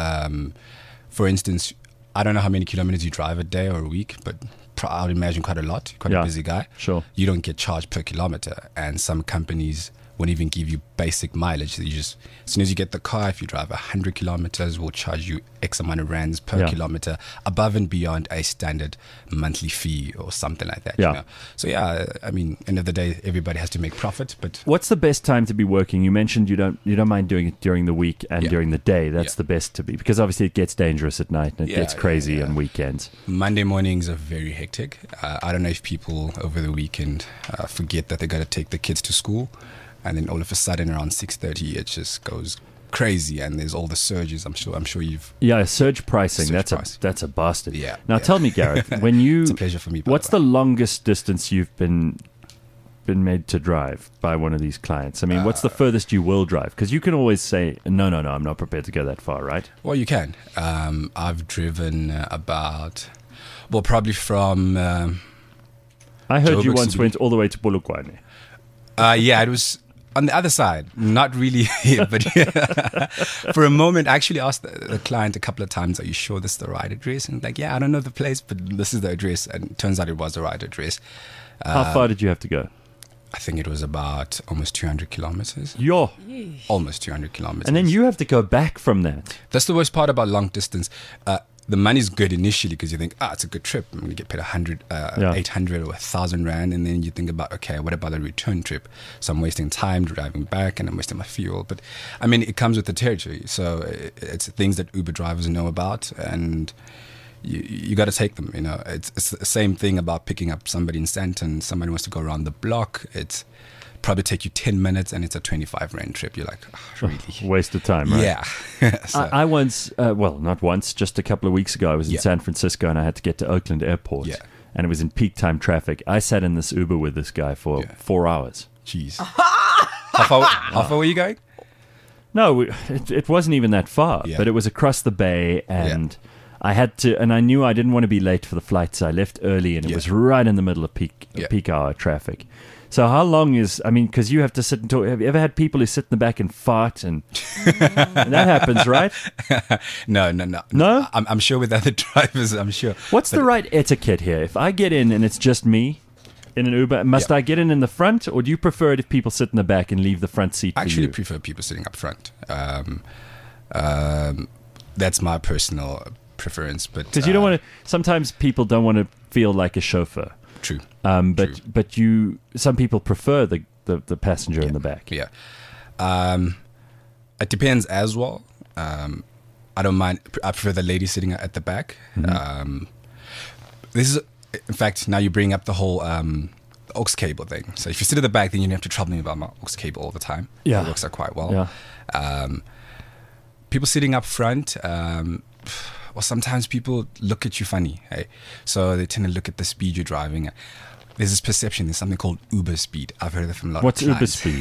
Speaker 5: For instance, I don't know how many kilometers you drive a day or a week, but I would imagine quite a lot. Quite
Speaker 2: Yeah,
Speaker 5: a busy guy.
Speaker 2: sure.
Speaker 5: You don't get charged per kilometer, and some companies won't even give you basic mileage. You just, as soon as you get the car, if you drive 100 kilometers, we'll charge you X amount of rands per
Speaker 2: Yeah.
Speaker 5: kilometer, above and beyond a standard monthly fee or something like that.
Speaker 2: Yeah.
Speaker 5: So yeah, I mean, end of the day, everybody has to make profit, but
Speaker 2: What's the best time to be working? You mentioned you don't mind doing it during the week and
Speaker 5: Yeah.
Speaker 2: during the day. That's
Speaker 5: Yeah.
Speaker 2: the best to be, because obviously it gets dangerous at night and it
Speaker 5: Yeah,
Speaker 2: gets crazy
Speaker 5: yeah.
Speaker 2: on weekends.
Speaker 5: Monday mornings are very hectic. I don't know if people over the weekend forget that they got to take the kids to school, and then all of a sudden around 6:30 it just goes crazy, and there's all the surges. I'm sure you've.
Speaker 2: Yeah, surge pricing.
Speaker 5: Surge
Speaker 2: that's
Speaker 5: price.
Speaker 2: that's a bastard.
Speaker 5: Yeah,
Speaker 2: Now
Speaker 5: yeah.
Speaker 2: tell me, Gareth, when you
Speaker 5: It's a pleasure for me. by
Speaker 2: what's
Speaker 5: the
Speaker 2: the
Speaker 5: way.
Speaker 2: longest distance you've been made to drive by one of these clients? I mean, what's the furthest you will drive? Because you can always say no, I'm not prepared to go that far, right?
Speaker 5: Well, you can. I've driven probably from.
Speaker 2: I heard you
Speaker 5: Joburg
Speaker 2: once
Speaker 5: CBD.
Speaker 2: went all the way to Polokwane.
Speaker 5: Yeah, it was on the other side, not really here, but for a moment, I actually asked the client a couple of times, "Are you sure this is the right address?" And like, "Yeah, I don't know the place, but this is the address." And it turns out it was the right address.
Speaker 2: How far did you have to go?
Speaker 5: I think it was about almost 200 kilometers.
Speaker 2: Yo.
Speaker 5: Almost 200 kilometers.
Speaker 2: And then you have to go back from that.
Speaker 5: That's the worst part about long distance. The money's good initially because you think, it's a good trip. I'm going to get paid 100, 800 or 1,000 rand. And then you think about, okay, what about the return trip? So I'm wasting time driving back and I'm wasting my fuel. But I mean, it comes with the territory. So it's things that Uber drivers know about, and you got to take them. It's the same thing about picking up somebody in Sandton. Somebody wants to go around the block. It's probably take you 10 minutes and it's a 25 rand trip. You're like, really?
Speaker 2: Waste of time, right?
Speaker 5: Yeah. So,
Speaker 2: I once, not once, just a couple of weeks ago, I was in
Speaker 5: Yeah.
Speaker 2: San Francisco and I had to get to Oakland Airport.
Speaker 5: Yeah.
Speaker 2: And it was in peak time traffic. I sat in this Uber with this guy for
Speaker 5: Yeah.
Speaker 2: 4 hours.
Speaker 5: jeez. How far were you going?
Speaker 2: No, it wasn't even that far,
Speaker 5: Yeah.
Speaker 2: but it was across the bay, and I had to, and I knew I didn't want to be late for the flight, so I left early, and it
Speaker 5: Yeah.
Speaker 2: was right in the middle of peak
Speaker 5: Yeah.
Speaker 2: hour traffic. So how long is? I mean, because you have to sit and talk. Have you ever had people who sit in the back and fart and that happens, right?
Speaker 5: No.
Speaker 2: No?
Speaker 5: I'm sure with other drivers, I'm sure.
Speaker 2: What's the right etiquette here? If I get in and it's just me in an Uber, must I get in the front, or do you prefer it if people sit in the back and leave the front seat
Speaker 5: I
Speaker 2: for
Speaker 5: actually
Speaker 2: you?
Speaker 5: prefer people sitting up front. That's my personal preference, but
Speaker 2: Because you don't want to. Sometimes people don't want to feel like a chauffeur.
Speaker 5: True.
Speaker 2: But some people prefer the passenger in the back.
Speaker 5: Yeah. It depends as well. I don't mind. I prefer the lady sitting at the back. This is, in fact, now you bring up the whole aux cable thing. So if you sit at the back, then you don't have to trouble me about my aux cable all the time.
Speaker 2: Yeah.
Speaker 5: It works out quite well.
Speaker 2: Yeah.
Speaker 5: People sitting up front, well, sometimes people look at you funny, hey? So they tend to look at the speed you're driving. There's this perception, there's something called Uber speed. I've heard that from a lot
Speaker 2: What's
Speaker 5: of
Speaker 2: Uber
Speaker 5: clients.
Speaker 2: speed?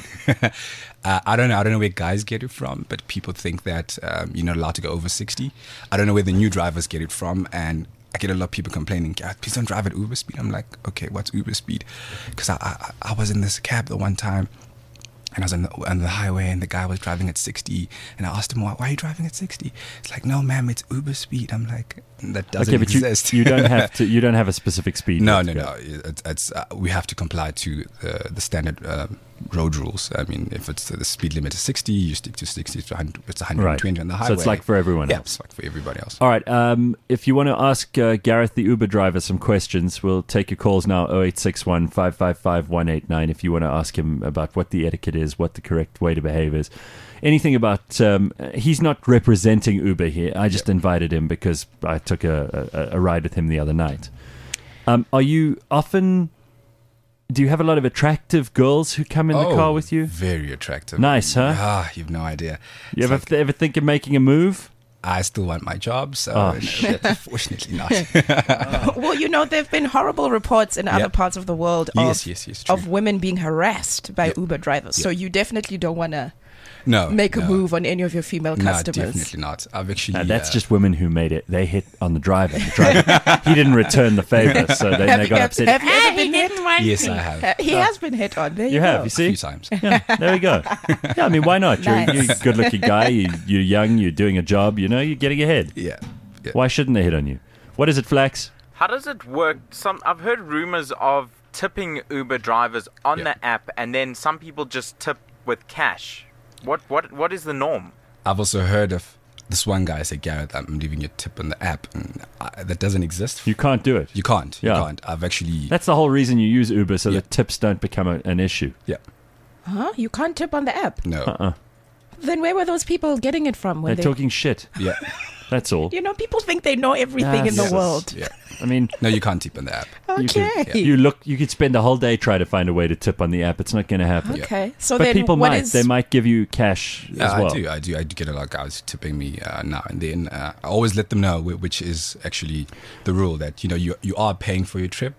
Speaker 5: I don't know where guys get it from, but people think that you're not allowed to go over 60. I don't know where the new drivers get it from, and I get a lot of people complaining, please don't drive at Uber speed. I'm like, okay, what's Uber speed? Because I was in this cab the one time, and I was on the highway, and the guy was driving at 60, and I asked him, why are you driving at 60? It's like, no, ma'am, it's Uber speed. I'm like, that doesn't
Speaker 2: Okay, but
Speaker 5: exist.
Speaker 2: you don't have to. You don't have a specific speed.
Speaker 5: No.
Speaker 2: you have to go.
Speaker 5: It's we have to comply to the standard road rules. I mean, if it's the speed limit is 60, you stick to 60. It's 120 on the highway.
Speaker 2: So it's like for everyone
Speaker 5: Yeah,
Speaker 2: else.
Speaker 5: it's like for everybody else.
Speaker 2: All right. If you want to ask Gareth, the Uber driver, some questions, we'll take your calls now. 0861 555 189. If you want to ask him about what the etiquette is, what the correct way to behave is, anything about. He's not representing Uber here. I just invited him because I took a ride with him the other night. Are you often? Do you have a lot of attractive girls who come in the car with you?
Speaker 5: Very attractive.
Speaker 2: Nice, huh?
Speaker 5: Ah, you have no idea.
Speaker 2: You
Speaker 5: It's
Speaker 2: ever think of making a move?
Speaker 5: I still want my job, so
Speaker 2: Oh,
Speaker 5: no,
Speaker 2: shit.
Speaker 5: unfortunately not.
Speaker 3: Well, there have been horrible reports in other parts of the world
Speaker 5: Yes, true.
Speaker 3: of women being harassed by Uber drivers. So you definitely don't want to
Speaker 5: No,
Speaker 3: make a
Speaker 5: no.
Speaker 3: move on any of your female
Speaker 5: No,
Speaker 3: customers.
Speaker 5: definitely not. I've actually.
Speaker 2: That's just women who made it. They hit on the driver. He didn't return the favor, so then they got upset.
Speaker 3: Have you ever been hit?
Speaker 5: Yes, I have.
Speaker 3: He has been hit on. There
Speaker 2: You
Speaker 3: go.
Speaker 2: have, you
Speaker 5: A
Speaker 2: see?
Speaker 5: few times.
Speaker 2: Yeah, there we go. Yeah, I mean, why not? You're
Speaker 3: Nice.
Speaker 2: a good-looking guy. You're young. You're doing a job. You're getting ahead.
Speaker 5: Yeah.
Speaker 2: Why shouldn't they hit on you? What is it, Flax?
Speaker 1: How does it work? I've heard rumors of tipping Uber drivers on the app, and then some people just tip with cash. What is the norm?
Speaker 5: I've also heard of this one guy say, Gareth, I'm leaving your tip on the app. And that doesn't exist.
Speaker 2: You can't do it.
Speaker 5: You can't.
Speaker 2: Yeah.
Speaker 5: You can't. I've actually.
Speaker 2: That's the whole reason you use Uber, so
Speaker 5: Yeah.
Speaker 2: that tips don't become an issue.
Speaker 5: Yeah.
Speaker 3: Huh? You can't tip on the app.
Speaker 5: No.
Speaker 3: Then where were those people getting it from?
Speaker 2: They're talking shit.
Speaker 5: Yeah.
Speaker 2: That's all.
Speaker 3: People think they know everything in the
Speaker 2: Yes.
Speaker 3: world.
Speaker 5: Yeah.
Speaker 2: I mean,
Speaker 5: No, you can't tip on the app.
Speaker 3: Okay.
Speaker 2: you could spend the whole day trying to find a way to tip on the app. It's not going to happen.
Speaker 3: Okay. So
Speaker 2: But
Speaker 3: then
Speaker 2: people
Speaker 3: what
Speaker 2: might.
Speaker 3: is-
Speaker 2: They might give you cash as well.
Speaker 5: I do get a lot of guys tipping me now and then. I always let them know, which is actually the rule, that you are paying for your trip.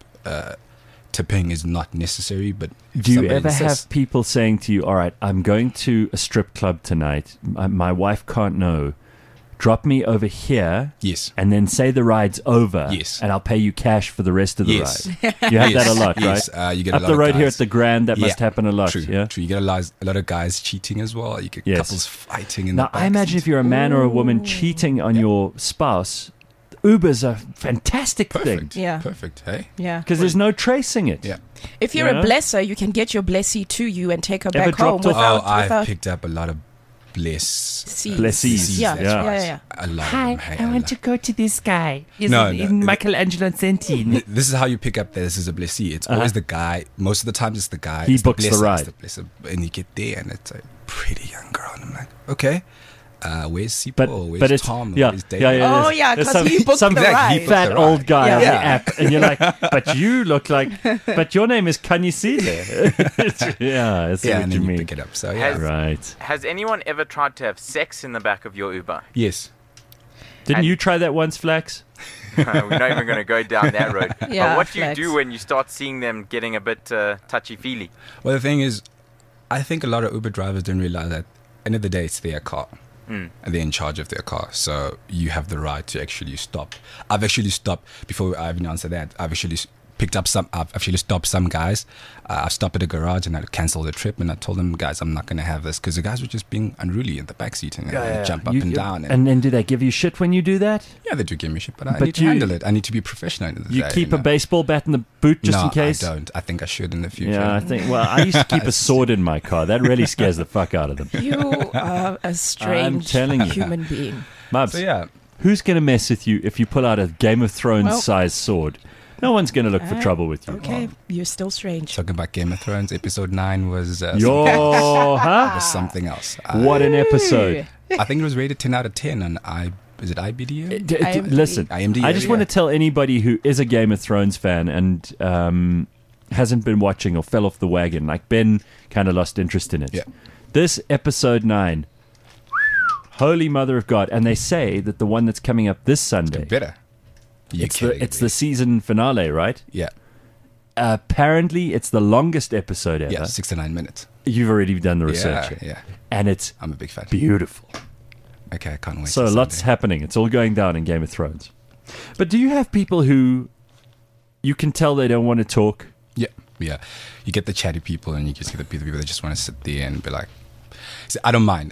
Speaker 5: Tipping is not necessary, but if
Speaker 2: Do you
Speaker 5: somebody
Speaker 2: ever
Speaker 5: insists-
Speaker 2: have people saying to you, all right, I'm going to a strip club tonight. My wife can't know. Drop me over here.
Speaker 5: Yes.
Speaker 2: And then say the ride's over.
Speaker 5: Yes.
Speaker 2: And I'll pay you cash for the rest of the
Speaker 5: Yes.
Speaker 2: ride. You have that a lot,
Speaker 5: Yes,
Speaker 2: right?
Speaker 5: you get
Speaker 2: Up
Speaker 5: a lot
Speaker 2: the
Speaker 5: of
Speaker 2: road here
Speaker 5: guys.
Speaker 2: at the Grand, that must
Speaker 5: Yeah.
Speaker 2: happen a lot.
Speaker 5: True,
Speaker 2: Yeah.
Speaker 5: true. You get a lot of guys cheating as well. You get
Speaker 2: Yes.
Speaker 5: couples fighting in
Speaker 2: Now,
Speaker 5: the
Speaker 2: I imagine
Speaker 5: backseat.
Speaker 2: if you're a man or a woman cheating on your spouse, Uber's a fantastic thing.
Speaker 5: Perfect.
Speaker 3: Yeah.
Speaker 5: Perfect. Hey.
Speaker 3: Yeah.
Speaker 2: Because there's no tracing it.
Speaker 5: Yeah.
Speaker 3: If you're
Speaker 2: Yeah.
Speaker 3: a blesser, you can get your blessee to you and take her
Speaker 2: Ever
Speaker 3: back home
Speaker 2: dropped off-
Speaker 3: without,
Speaker 5: I've picked up a lot of bless.
Speaker 3: seeds.
Speaker 2: Blessies.
Speaker 3: Yeah.
Speaker 5: That's
Speaker 3: Yeah.
Speaker 5: right.
Speaker 3: Yeah.
Speaker 5: A lot
Speaker 7: Hi,
Speaker 5: of them. Hey,
Speaker 7: I
Speaker 5: a
Speaker 7: want
Speaker 5: lot.
Speaker 7: to go to this guy. Is
Speaker 5: No,
Speaker 7: it
Speaker 5: no,
Speaker 7: in Michelangelo Santini?
Speaker 5: This is how you pick up that this is a blessee. It's always the guy. Most of the time, it's the guy.
Speaker 2: He
Speaker 5: it's
Speaker 2: books the
Speaker 5: blesser,
Speaker 2: ride.
Speaker 5: it's the blesser. And you get there, and it's a pretty young girl, and I'm like, okay, where's Sipo?
Speaker 2: But
Speaker 5: Where's
Speaker 2: it's
Speaker 5: Tom?
Speaker 2: yeah,
Speaker 5: Where's David?
Speaker 2: yeah, yeah.
Speaker 3: Oh,
Speaker 2: there's-
Speaker 3: yeah,
Speaker 2: there's
Speaker 3: 'cause he booked
Speaker 2: some
Speaker 3: the
Speaker 2: fat
Speaker 3: ride.
Speaker 2: fat
Speaker 5: the
Speaker 2: old
Speaker 5: ride.
Speaker 2: guy on the
Speaker 3: Yeah.
Speaker 2: app, and you're like, but you look like, but your name is Kanyisile. Yeah, I see
Speaker 5: Yeah,
Speaker 2: what
Speaker 5: and
Speaker 2: you
Speaker 5: then you
Speaker 2: mean.
Speaker 5: pick it up. So yeah,
Speaker 1: Has-
Speaker 2: Right?
Speaker 1: Has anyone ever tried to have sex in the back of your Uber?
Speaker 5: yes.
Speaker 2: Didn't
Speaker 1: And-
Speaker 2: you try that once, Flax?
Speaker 1: We're not even going to go down that road.
Speaker 3: Yeah,
Speaker 1: but what do you
Speaker 3: Flex.
Speaker 1: do when you start seeing them getting a bit touchy-feely?
Speaker 5: Well, the thing is, I think a lot of Uber drivers don't realize that at the end of the day, it's their car. And they're in charge of their car. So you have the right to actually stop. I've actually stopped, before I even answer that, I've actually picked up some. I've actually stopped some guys. I stopped at a garage and I cancelled the trip, and I told them, guys, I'm not going to have this, because the guys were just being unruly in the backseat and jump up and down.
Speaker 2: And then do they give you shit when you do that?
Speaker 5: Yeah, they do give me shit, but I
Speaker 2: But
Speaker 5: need to handle it. I need to be professional.
Speaker 2: You keep a baseball bat in the boot just in case?
Speaker 5: No, I don't. I think I should in the future.
Speaker 2: Yeah, I think. Well, I used to keep a sword in my car. That really scares the fuck out of them.
Speaker 3: You are a strange
Speaker 2: telling you.
Speaker 3: human being.
Speaker 2: Mubs,
Speaker 5: So yeah,
Speaker 2: who's going to mess with you if you pull out a Game of Thrones sized sword? No one's going to look for trouble with you.
Speaker 3: Okay, you're still strange.
Speaker 5: talking about Game of Thrones, episode 9 was
Speaker 2: Huh?
Speaker 5: something else.
Speaker 2: What an episode.
Speaker 5: I think it was rated 10 out of 10 on is it IBDM?
Speaker 3: IMDb.
Speaker 2: Listen,
Speaker 5: IMDb,
Speaker 2: I just want to
Speaker 5: yeah.
Speaker 2: tell anybody who is a Game of Thrones fan and hasn't been watching or fell off the wagon, like Ben kind of lost interest in it.
Speaker 5: Yeah.
Speaker 2: This episode 9, holy mother of God. And they say that the one that's coming up this Sunday,
Speaker 5: Better.
Speaker 2: it's the season finale, right?
Speaker 5: Yeah.
Speaker 2: Apparently, it's the longest episode ever.
Speaker 5: Yeah, 6 to 9 minutes.
Speaker 2: You've already done the research.
Speaker 5: Yeah, yeah.
Speaker 2: And it's
Speaker 5: I'm a big fan.
Speaker 2: beautiful.
Speaker 5: Okay, I can't wait.
Speaker 2: So
Speaker 5: till
Speaker 2: lots
Speaker 5: Sunday.
Speaker 2: happening. It's all going down in Game of Thrones. But do you have people who you can tell they don't want to talk?
Speaker 5: Yeah, yeah. You get the chatty people, and you just get the people that just want to sit there and be like, see, I don't mind.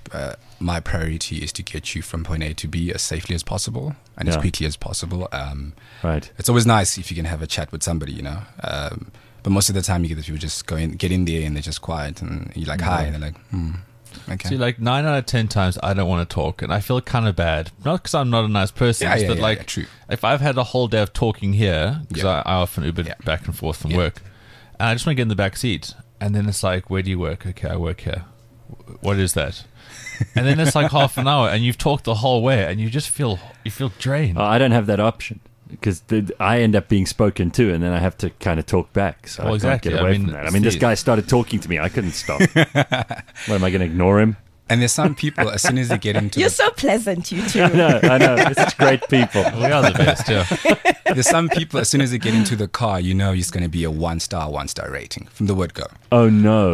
Speaker 5: My priority is to get you from point A to B as safely as possible and as
Speaker 2: Yeah.
Speaker 5: quickly as possible.
Speaker 2: Right.
Speaker 5: It's always nice if you can have a chat with somebody, you know. But most of the time, you get the people just get in there and they're just quiet, and you're like, hi, and they're like, okay.
Speaker 6: See, like 9 out of 10 times, I don't want to talk, and I feel kind of bad. Not because I'm not a nice person,
Speaker 5: Yeah,
Speaker 6: just
Speaker 5: yeah,
Speaker 6: that
Speaker 5: yeah,
Speaker 6: like
Speaker 5: yeah, true.
Speaker 6: if I've had a whole day of talking here, because
Speaker 5: Yeah.
Speaker 6: I often Uber
Speaker 5: Yeah.
Speaker 6: back and forth from
Speaker 5: Yeah.
Speaker 6: work, and I just want to get in the back seat, and then it's like, where do you work? Okay, I work here. What is that? And then it's like half an hour, and you've talked the whole way, and you just feel drained.
Speaker 2: I don't have that option because I end up being spoken to, and then I have to kind of talk back. So
Speaker 6: Well,
Speaker 2: I
Speaker 6: exactly.
Speaker 2: can't get away
Speaker 6: I mean,
Speaker 2: from that. I mean, this
Speaker 6: see-
Speaker 2: guy started talking to me. I couldn't stop. What am I going to ignore him?
Speaker 5: And there's some people, as soon as they get into
Speaker 3: You're
Speaker 5: the,
Speaker 3: so pleasant, you two.
Speaker 2: I know. It's such great people.
Speaker 6: We are the best, yeah.
Speaker 5: there's some people, as soon as they get into the car, you know, it's going to be a one star rating from the word go.
Speaker 2: Oh no!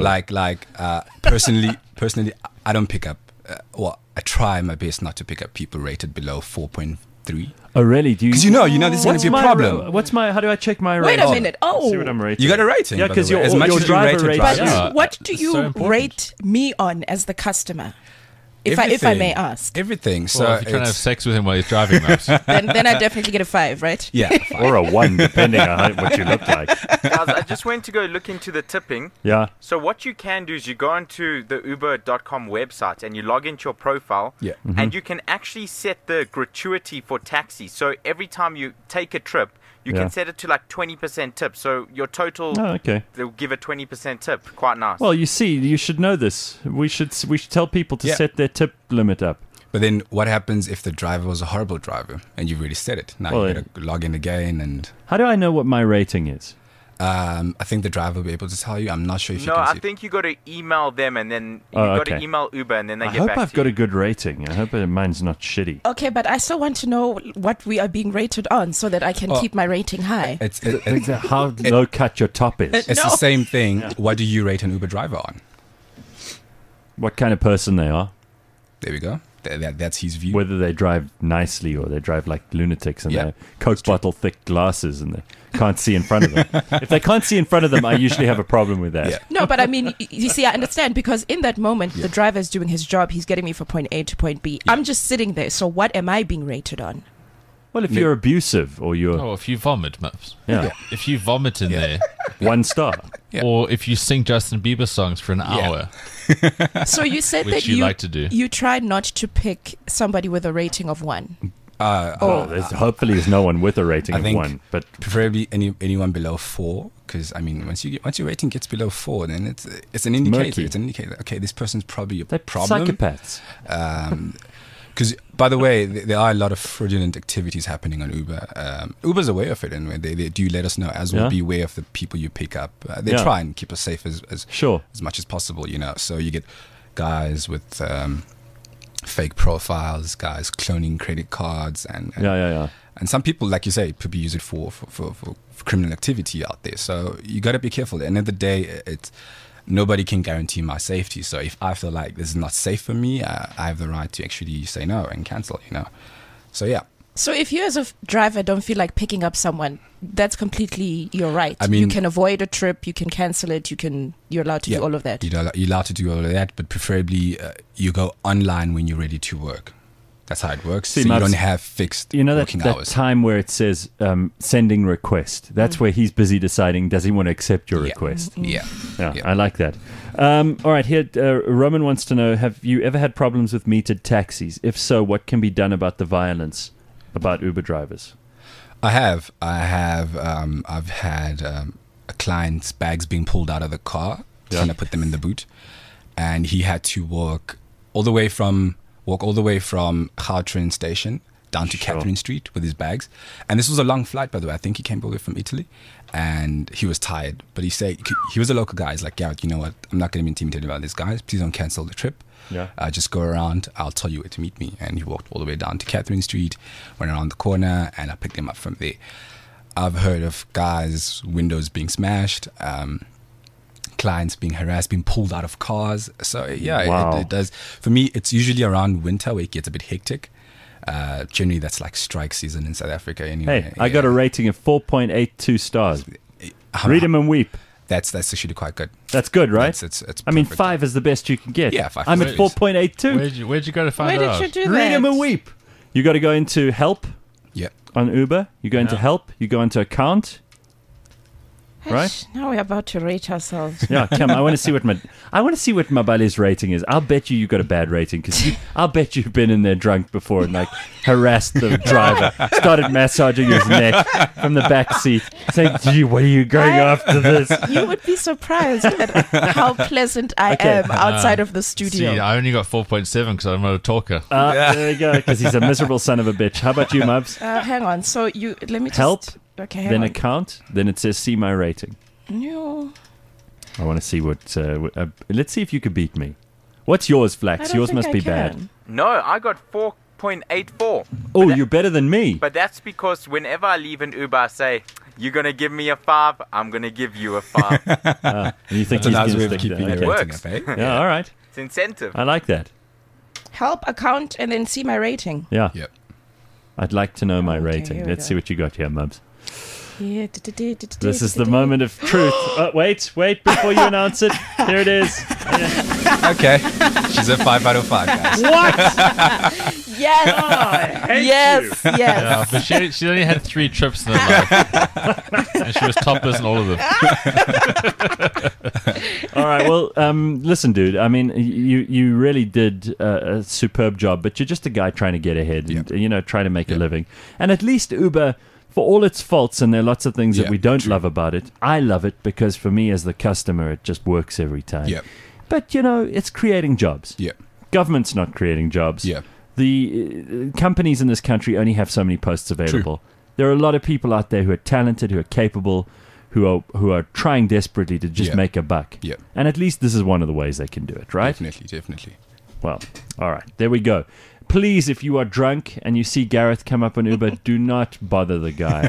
Speaker 5: Personally, I don't pick up. I try my best not to pick up people rated below 4.3.
Speaker 2: Oh really? Do you?
Speaker 5: Because you know this is going to be a problem.
Speaker 2: What's my? How do I check my
Speaker 3: Wait
Speaker 2: rating?
Speaker 3: a minute. Oh,
Speaker 2: See what I'm rating.
Speaker 5: You got a rating.
Speaker 2: Yeah,
Speaker 5: by the
Speaker 2: because
Speaker 5: way.
Speaker 2: your
Speaker 5: as much
Speaker 2: your
Speaker 5: as you
Speaker 2: driver
Speaker 5: rate a
Speaker 2: rates.
Speaker 3: but
Speaker 5: driver.
Speaker 6: Yeah.
Speaker 3: what do
Speaker 6: It's
Speaker 3: you
Speaker 6: so important.
Speaker 3: rate me on as the customer? If I
Speaker 5: Everything.
Speaker 3: may ask,
Speaker 5: Everything. So
Speaker 6: Well, if you're trying to have
Speaker 5: it's-
Speaker 6: sex with him while he's driving, Maps.
Speaker 3: then I definitely get a 5, right?
Speaker 5: yeah.
Speaker 2: Or a 1, depending on what you look like.
Speaker 1: Guys, I just went to go look into the tipping.
Speaker 2: Yeah.
Speaker 1: So what you can do is you go onto the Uber.com website and you log into your profile.
Speaker 5: Yeah.
Speaker 1: And you can actually set the gratuity for taxi. So every time you take a trip, you
Speaker 2: Yeah.
Speaker 1: can set it to like 20% tip. So your total,
Speaker 2: Oh, okay.
Speaker 1: they'll give a 20% tip. Quite nice.
Speaker 2: Well, you see, you should know this. We should tell people to
Speaker 5: Yeah.
Speaker 2: set their tip limit up.
Speaker 5: But then what happens if the driver was a horrible driver and you've already said it? Now
Speaker 2: Well,
Speaker 5: you got to log in again, and
Speaker 2: How do I know what my rating is?
Speaker 5: I think the driver will be able to tell you. I'm not sure if you
Speaker 1: no,
Speaker 5: can
Speaker 1: I
Speaker 5: see.
Speaker 1: think you got to email them and then you
Speaker 2: Oh,
Speaker 1: got to
Speaker 2: okay.
Speaker 1: email Uber and then they
Speaker 2: I
Speaker 1: get
Speaker 2: hope
Speaker 1: back
Speaker 2: I've
Speaker 1: to
Speaker 2: got
Speaker 1: you.
Speaker 2: a good rating. I hope mine's not shitty.
Speaker 3: Okay, but I still want to know what we are being rated on so that I can
Speaker 5: Oh.
Speaker 3: keep my rating high.
Speaker 5: It's
Speaker 2: How low cut your top is.
Speaker 5: the
Speaker 3: No.
Speaker 5: same thing. What do you rate an Uber driver on?
Speaker 2: What kind of person they are.
Speaker 5: There we go. That's his view.
Speaker 2: Whether they drive nicely or they drive like lunatics and
Speaker 5: Yeah.
Speaker 2: they're Coke bottle thick glasses and they can't see in front of them. If they can't see in front of them, I usually have a problem with that.
Speaker 5: Yeah.
Speaker 3: No, but I mean, you see, I understand because in that moment, the driver is doing his job. He's getting me from point A to point B. I'm just sitting there. So what am I being rated on?
Speaker 2: Well, if you're abusive or you're
Speaker 6: Oh, if you vomit, Maps.
Speaker 2: yeah,
Speaker 6: If you vomit in there,
Speaker 2: 1 star.
Speaker 5: Yeah.
Speaker 6: or if you sing Justin Bieber songs for an hour,
Speaker 3: So you said
Speaker 6: Which
Speaker 3: that
Speaker 6: you like to do.
Speaker 3: You try not to pick somebody with a rating of 1.
Speaker 2: Oh, hopefully there's no one with a rating
Speaker 5: I
Speaker 2: of
Speaker 5: think
Speaker 2: 1. But
Speaker 5: preferably anyone below 4, because I mean, once your rating gets below 4, then it's an indicator.
Speaker 2: Murky.
Speaker 5: It's an indicator. Okay, this person's probably a
Speaker 2: they're
Speaker 5: problem.
Speaker 2: psychopaths.
Speaker 5: Because, by the way, there are a lot of fraudulent activities happening on Uber. Uber's aware of it, and they do let us know as well.
Speaker 2: Yeah.
Speaker 5: Be aware of the people you pick up. They
Speaker 2: Yeah.
Speaker 5: try and keep us safe as
Speaker 2: Sure.
Speaker 5: much as possible, you know. So you get guys with fake profiles, guys cloning credit cards, and
Speaker 2: Yeah.
Speaker 5: and some people, like you say, probably use it for criminal activity out there. So you got to be careful. At the end of the day, nobody can guarantee my safety. So if I feel like this is not safe for me, I have the right to actually say no and cancel, you know. So yeah,
Speaker 3: So if you as a driver don't feel like picking up someone, that's completely your right.
Speaker 5: I mean-
Speaker 3: you can avoid a trip, you can cancel it, you're allowed to do all of that.
Speaker 5: You're allowed to do all of that, but preferably you go online when you're ready to work. That's how it works.
Speaker 2: See,
Speaker 5: so you
Speaker 2: Mubs,
Speaker 5: don't have fixed
Speaker 2: You know that,
Speaker 5: working
Speaker 2: that
Speaker 5: hours.
Speaker 2: time where it says sending request. That's where he's busy deciding does he want to accept your
Speaker 5: Yeah.
Speaker 2: request.
Speaker 5: Yeah.
Speaker 2: Yeah,
Speaker 5: Yeah.
Speaker 2: I like that. All right, here Roman wants to know: have you ever had problems with metered taxis? If so, what can be done about the violence about Uber drivers?
Speaker 5: I have. I've had a client's bags being pulled out of the car, trying to put them in the boot, and he had to walk all the way from Gautrain station down to
Speaker 2: Sure.
Speaker 5: Catherine Street with his bags. And this was a long flight, by the way. I think he came over from Italy, and he was tired. But he said he was a local guy. He's like, Gareth, you know what? I'm not going to be intimidated about this, guys. Please don't cancel the trip.
Speaker 2: Yeah.
Speaker 5: Just go around. I'll tell you where to meet me. And he walked all the way down to Catherine Street, went around the corner, and I picked him up from there. I've heard of guys' windows being smashed, clients being harassed, being pulled out of cars. So yeah,
Speaker 2: Wow.
Speaker 5: it does. For me, it's usually around winter where it gets a bit hectic. Generally, that's like strike season in South Africa. Anyway,
Speaker 2: Hey, I got a rating of 4.82 stars.
Speaker 5: a
Speaker 2: Read 'em and weep.
Speaker 5: That's actually quite good.
Speaker 2: That's good, right?
Speaker 5: It's
Speaker 2: I mean,
Speaker 5: perfect.
Speaker 2: 5 is the best you can get.
Speaker 5: Yeah, 5
Speaker 2: I'm
Speaker 5: is
Speaker 2: at
Speaker 5: good.
Speaker 2: 4.82.
Speaker 6: Where'd you go to find
Speaker 3: Where
Speaker 6: it
Speaker 3: did
Speaker 6: out?
Speaker 3: you do
Speaker 2: Read
Speaker 3: that?
Speaker 2: 'em and weep. You got to go into help
Speaker 5: Yeah.
Speaker 2: on Uber. You go into help. You go into account. Right?
Speaker 3: Now we're about to rate ourselves.
Speaker 2: Yeah, come. I want to see what Mabale's rating is. I'll bet you got a bad rating because I'll bet you've been in there drunk before and like harassed the driver, started massaging his neck from the back seat, saying, "Gee, what are you going after this?"
Speaker 3: You would be surprised at how pleasant I
Speaker 2: Okay.
Speaker 3: am outside of the studio.
Speaker 6: See, I only got 4.7 because I'm not a talker.
Speaker 2: There you go. Because he's a miserable son of a bitch. How about you, Mubs?
Speaker 3: Hang on. So let me just
Speaker 2: Help,
Speaker 3: Okay, hang
Speaker 2: then
Speaker 3: on.
Speaker 2: account, then it says see my rating.
Speaker 3: No,
Speaker 2: I want to see what. Let's see if you could beat me. What's yours,
Speaker 3: I
Speaker 2: Flax?
Speaker 3: don't
Speaker 2: Yours
Speaker 3: think
Speaker 2: must
Speaker 3: I
Speaker 2: be
Speaker 3: can.
Speaker 2: bad.
Speaker 1: No, I got 4.84.
Speaker 2: Oh, you're better than me.
Speaker 1: But that's because whenever I leave an Uber, I say, you're going to give me a 5, I'm going to give you a 5.
Speaker 2: And you think
Speaker 5: That's a
Speaker 2: he's
Speaker 5: nice
Speaker 2: going
Speaker 5: way
Speaker 2: to
Speaker 5: of
Speaker 2: stick
Speaker 5: keeping
Speaker 2: there.
Speaker 5: your
Speaker 2: Okay.
Speaker 5: rating
Speaker 1: Works.
Speaker 5: up, eh?
Speaker 2: Yeah, all right.
Speaker 1: It's incentive.
Speaker 2: I like that.
Speaker 3: Help, account, and then see my rating.
Speaker 2: Yeah.
Speaker 5: Yep.
Speaker 2: I'd like to know my
Speaker 3: Okay,
Speaker 2: rating.
Speaker 3: here we
Speaker 2: Let's
Speaker 3: go.
Speaker 2: see what you got here, Mubs.
Speaker 3: Yeah.
Speaker 2: This is the moment of truth. Wait before you announce it. Here it is.
Speaker 5: Okay. She's a 5 out of 5, guys.
Speaker 2: What?
Speaker 3: Yes, yes, yes.
Speaker 6: Yeah, but she only had 3 trips in her life, and she was topless in all of them.
Speaker 2: All right. Well, listen, dude. I mean, you really did a superb job, but you're just a guy trying to get ahead and trying to make a living. And at least Uber, for all its faults, and there are lots of things that
Speaker 5: Yeah,
Speaker 2: we don't
Speaker 5: true.
Speaker 2: love about it, I love it because for me as the customer, it just works every time.
Speaker 5: Yep.
Speaker 2: But it's creating jobs.
Speaker 5: Yep.
Speaker 2: Government's not creating jobs.
Speaker 5: Yeah.
Speaker 2: The companies in this country only have so many posts available. There are a lot of people out there who are talented, who are capable, who are trying desperately to just
Speaker 5: Yeah.
Speaker 2: make a buck.
Speaker 5: Yeah.
Speaker 2: And at least this is one of the ways they can do it, right?
Speaker 5: Definitely.
Speaker 2: Well, all right. There we go. Please, if you are drunk and you see Gareth come up on Uber, do not bother the guy.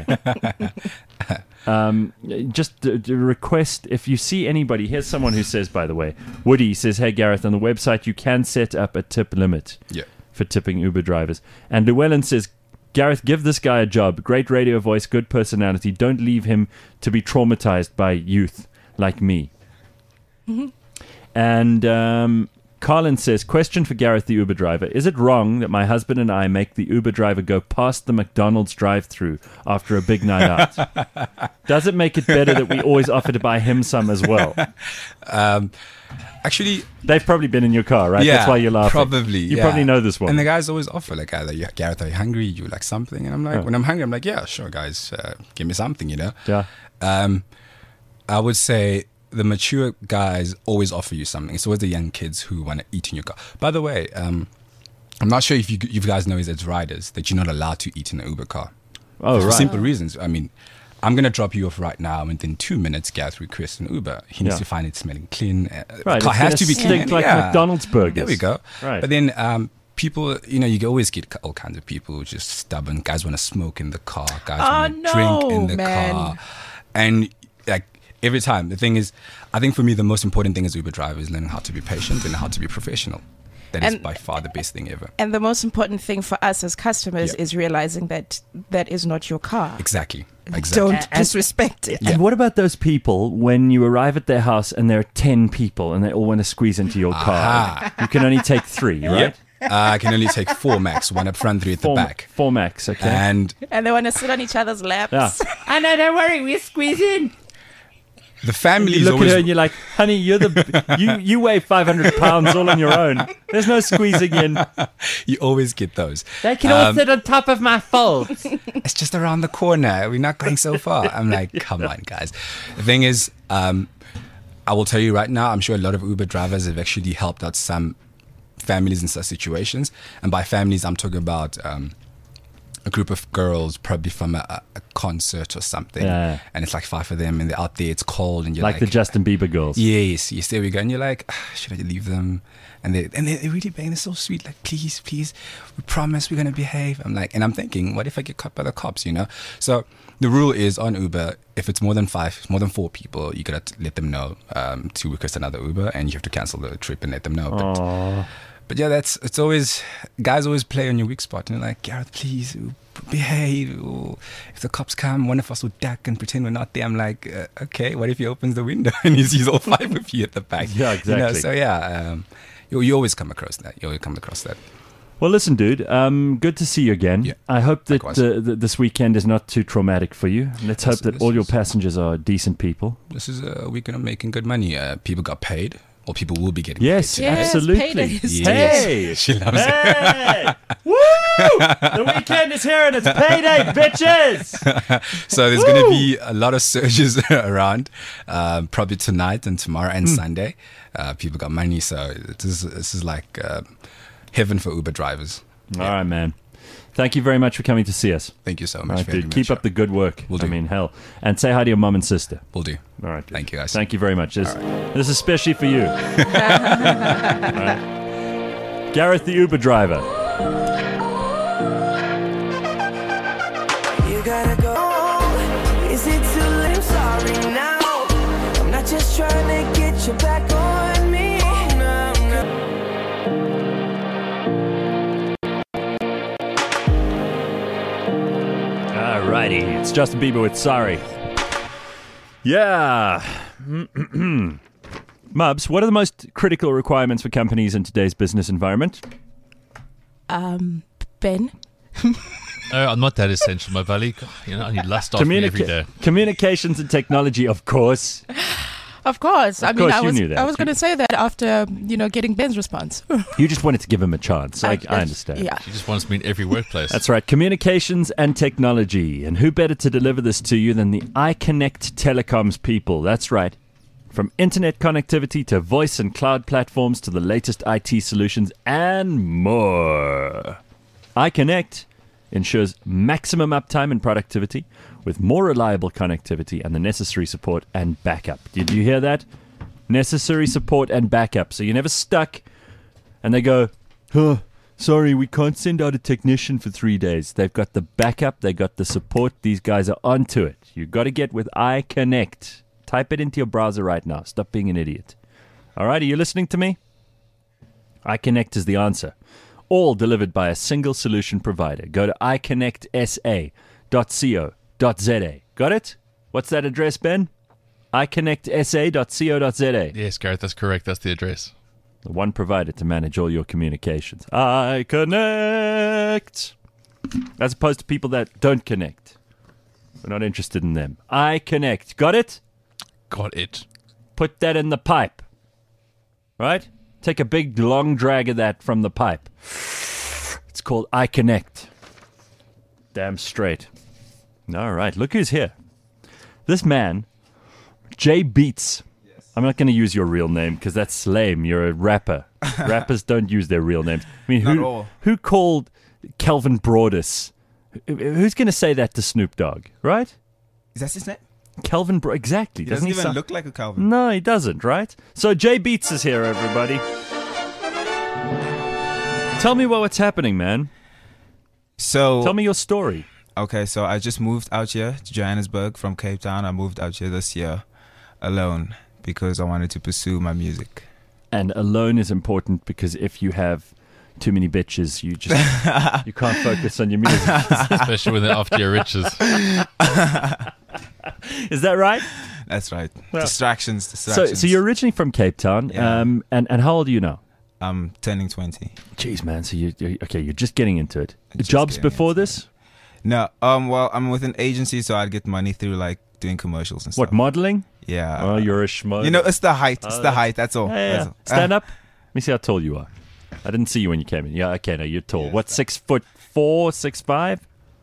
Speaker 2: Just request, if you see anybody, here's someone who says, by the way, Woody says, hey, Gareth, on the website you can set up a tip limit
Speaker 5: Yeah.
Speaker 2: for tipping Uber drivers. And Llewellyn says, Gareth, give this guy a job. Great radio voice, good personality. Don't leave him to be traumatized by youth like me. And Colin says, question for Gareth, the Uber driver. Is it wrong that my husband and I make the Uber driver go past the McDonald's drive-thru after a big night out? Does it make it better that we always offer to buy him some as well?
Speaker 5: Actually,
Speaker 2: They've probably been in your car, right?
Speaker 5: yeah,
Speaker 2: That's why you're laughing.
Speaker 5: probably.
Speaker 2: You
Speaker 5: yeah.
Speaker 2: probably know this one.
Speaker 5: And the guys always offer, like, either, Gareth, are you hungry? You like something? And I'm like, when I'm hungry, I'm like, yeah, sure, guys, give me something,
Speaker 2: Yeah.
Speaker 5: I would say the mature guys always offer you something. It's always the young kids who want to eat in your car. By the way, I'm not sure if you guys know as riders that you're not allowed to eat in an Uber car.
Speaker 2: Oh,
Speaker 5: For
Speaker 2: right.
Speaker 5: simple reasons. I mean, I'm going to drop you off right now, and within 2 minutes, Gareth requests an Uber. He needs
Speaker 2: Yeah.
Speaker 5: to find it smelling clean.
Speaker 2: Right,
Speaker 5: The car
Speaker 2: it's
Speaker 5: has
Speaker 2: gonna
Speaker 5: to be
Speaker 2: stink
Speaker 5: clean.
Speaker 2: like McDonald's burgers.
Speaker 5: There we go.
Speaker 2: Right.
Speaker 5: But then people, you always get all kinds of people who are just stubborn. Guys want to smoke in the car. Guys want to drink in the
Speaker 3: man.
Speaker 5: car. And like every time, the thing is, I think for me, the most important thing as Uber driver is learning how to be patient and how to be professional. That is
Speaker 3: And-
Speaker 5: by far the best thing ever.
Speaker 3: And the most important thing for us as customers
Speaker 5: Yeah.
Speaker 3: is realizing that that is not your car.
Speaker 5: Exactly.
Speaker 3: Don't disrespect it.
Speaker 2: And what about those people when you arrive at their house and there are 10 people and they all want to squeeze into your car?
Speaker 5: Aha.
Speaker 2: You can only take 3, right?
Speaker 5: I can only take 4 max, 1 up front, 3 at the back.
Speaker 2: 4 max, okay.
Speaker 5: And
Speaker 3: And they want to sit on each other's laps.
Speaker 2: Yeah.
Speaker 7: Oh, no, don't worry. We're squeezing.
Speaker 5: the family
Speaker 2: You
Speaker 5: is
Speaker 2: look at
Speaker 5: always...
Speaker 2: her and you're like, honey, you weigh 500 pounds all on your own. There's no squeezing in.
Speaker 5: You always get those.
Speaker 7: They can all sit on top of my folds.
Speaker 5: It's just around the corner. We're not going so far. I'm like, come on, guys. The thing is, I will tell you right now, I'm sure a lot of Uber drivers have actually helped out some families in such situations. And by families, I'm talking about a group of girls, probably from a concert or something.
Speaker 2: Yeah.
Speaker 5: And it's like 5 of them, and they're out there, it's cold, and you're
Speaker 2: Like
Speaker 5: like...
Speaker 2: the Justin Bieber girls.
Speaker 5: Yes, there we go. And you're like, should I leave them? And they're really being, they're so sweet. Like, please, we promise we're going to behave. I'm like, and I'm thinking, what if I get caught by the cops, you know? So the rule is on Uber, if it's more than 4 people, you got to let them know to request another Uber, and you have to cancel the trip and let them know. But yeah, it's always, guys always play on your weak spot. And you're like, Gareth, please behave. Or if the cops come, one of us will duck and pretend we're not there. I'm like, okay, what if he opens the window and he sees all 5 of you at the back?
Speaker 2: Yeah, exactly.
Speaker 5: You know, so yeah, you always come across that.
Speaker 2: Well, listen, dude, good to see you again.
Speaker 5: Yeah,
Speaker 2: I hope that
Speaker 5: likewise.
Speaker 2: this weekend is not too traumatic for you. Let's hope that
Speaker 5: this
Speaker 2: all your
Speaker 5: is-
Speaker 2: passengers are decent people.
Speaker 5: This is a weekend of making good money. People got paid, or people will be getting
Speaker 2: Yes,
Speaker 5: paid.
Speaker 3: Yes,
Speaker 2: absolutely.
Speaker 3: payday is
Speaker 2: Hey!
Speaker 5: She loves it.
Speaker 2: Hey! Woo! The weekend is here and it's payday, bitches!
Speaker 5: So there's going to be a lot of surges around, probably tonight and tomorrow and Sunday. People got money, so this is like heaven for Uber drivers.
Speaker 2: All right, man. Thank you very much for coming to see us.
Speaker 5: Thank you so
Speaker 2: All
Speaker 5: much.
Speaker 2: right,
Speaker 5: for having
Speaker 2: dude.
Speaker 5: me on
Speaker 2: Keep up the
Speaker 5: show.
Speaker 2: good work.
Speaker 5: Will
Speaker 2: I
Speaker 5: do.
Speaker 2: mean, hell. And say hi to your mum and sister.
Speaker 5: Will do.
Speaker 2: All right, dude.
Speaker 5: Thank you, guys.
Speaker 2: Thank you very much. This is especially for you. All right. Gareth, the Uber driver.
Speaker 8: You gotta go. Is it too late? I'm sorry now. I'm not just trying to get you back on me. No, no.
Speaker 2: Alrighty, it's Justin Bieber with Sorry. Yeah. Mubs, what are the most critical requirements for companies in today's business environment?
Speaker 3: Ben?
Speaker 6: I'm not that essential, my buddy. God, you know, you lust off me every day.
Speaker 2: Communications and technology, of course.
Speaker 3: Of course. I mean,
Speaker 2: course
Speaker 3: I
Speaker 2: you
Speaker 3: was
Speaker 2: knew that.
Speaker 3: I was going to say that after, getting Ben's response.
Speaker 2: You just wanted to give him a chance. I understand.
Speaker 3: Yeah.
Speaker 6: She just wants me in every workplace.
Speaker 2: That's right. Communications and technology. And who better to deliver this to you than the iConnect Telecoms people? That's right. From internet connectivity to voice and cloud platforms to the latest IT solutions and more. iConnect ensures maximum uptime and productivity with more reliable connectivity and the necessary support and backup. Did you hear that? Necessary support and backup. So you're never stuck and they go, sorry, we can't send out a technician for 3 days. They've got the backup. They got the support. These guys are onto it. You've got to get with iConnect. Type it into your browser right now. Stop being an idiot. All right, are you listening to me? iConnect is the answer. All delivered by a single solution provider. Go to iConnectSA.co.za. Got it? What's that address, Ben? iConnectSA.co.za.
Speaker 6: Yes, Gareth, that's correct. That's the address.
Speaker 2: The one provider to manage all your communications. iConnect. As opposed to people that don't connect. We're not interested in them. iConnect. Got it?
Speaker 6: Got it.
Speaker 2: Put that in the pipe. Right? Take a big long drag of that from the pipe. It's called iConnect. Damn straight. All right, look who's here. This man, Jay Beats. I'm not going to use your real name because that's lame. You're a rapper. Rappers don't use their real names. I mean,
Speaker 9: Not all.
Speaker 2: who called Kelvin Broadus? Who's going to say that to Snoop Dogg, right?
Speaker 9: Is that his name?
Speaker 2: Kelvin exactly.
Speaker 9: He doesn't even
Speaker 2: sound-
Speaker 9: look like a Calvin.
Speaker 2: No, he doesn't, right? So Jay Beats is here, everybody. Tell me what's happening, man.
Speaker 9: So
Speaker 2: Tell me your story.
Speaker 9: Okay, so I just moved out here to Johannesburg from Cape Town. I moved out here this year alone because I wanted to pursue my music.
Speaker 2: and alone is important because if you have too many bitches, you can't focus on your music.
Speaker 6: Especially when they're after your riches.
Speaker 2: Is that right?
Speaker 9: That's right.
Speaker 2: Well,
Speaker 9: Distractions.
Speaker 2: So you're originally from Cape Town,
Speaker 9: Yeah.
Speaker 2: and how old are you now?
Speaker 9: I'm turning 20.
Speaker 2: Jeez, man. So you're just getting into it.
Speaker 9: Just
Speaker 2: Jobs
Speaker 9: getting
Speaker 2: before
Speaker 9: into
Speaker 2: this?
Speaker 9: No, well, I'm with an agency, so I'd get money through like doing commercials and stuff.
Speaker 2: What, modeling?
Speaker 9: Yeah.
Speaker 2: Oh, you're a schmo.
Speaker 9: You know, it's the height. It's the height. That's all.
Speaker 2: Yeah.
Speaker 9: That's all.
Speaker 2: Stand up. Let me see how tall you are. I didn't see you when you came in. Yeah, okay, no, you're tall.
Speaker 9: Yeah,
Speaker 2: What, 6'4", 6'5"?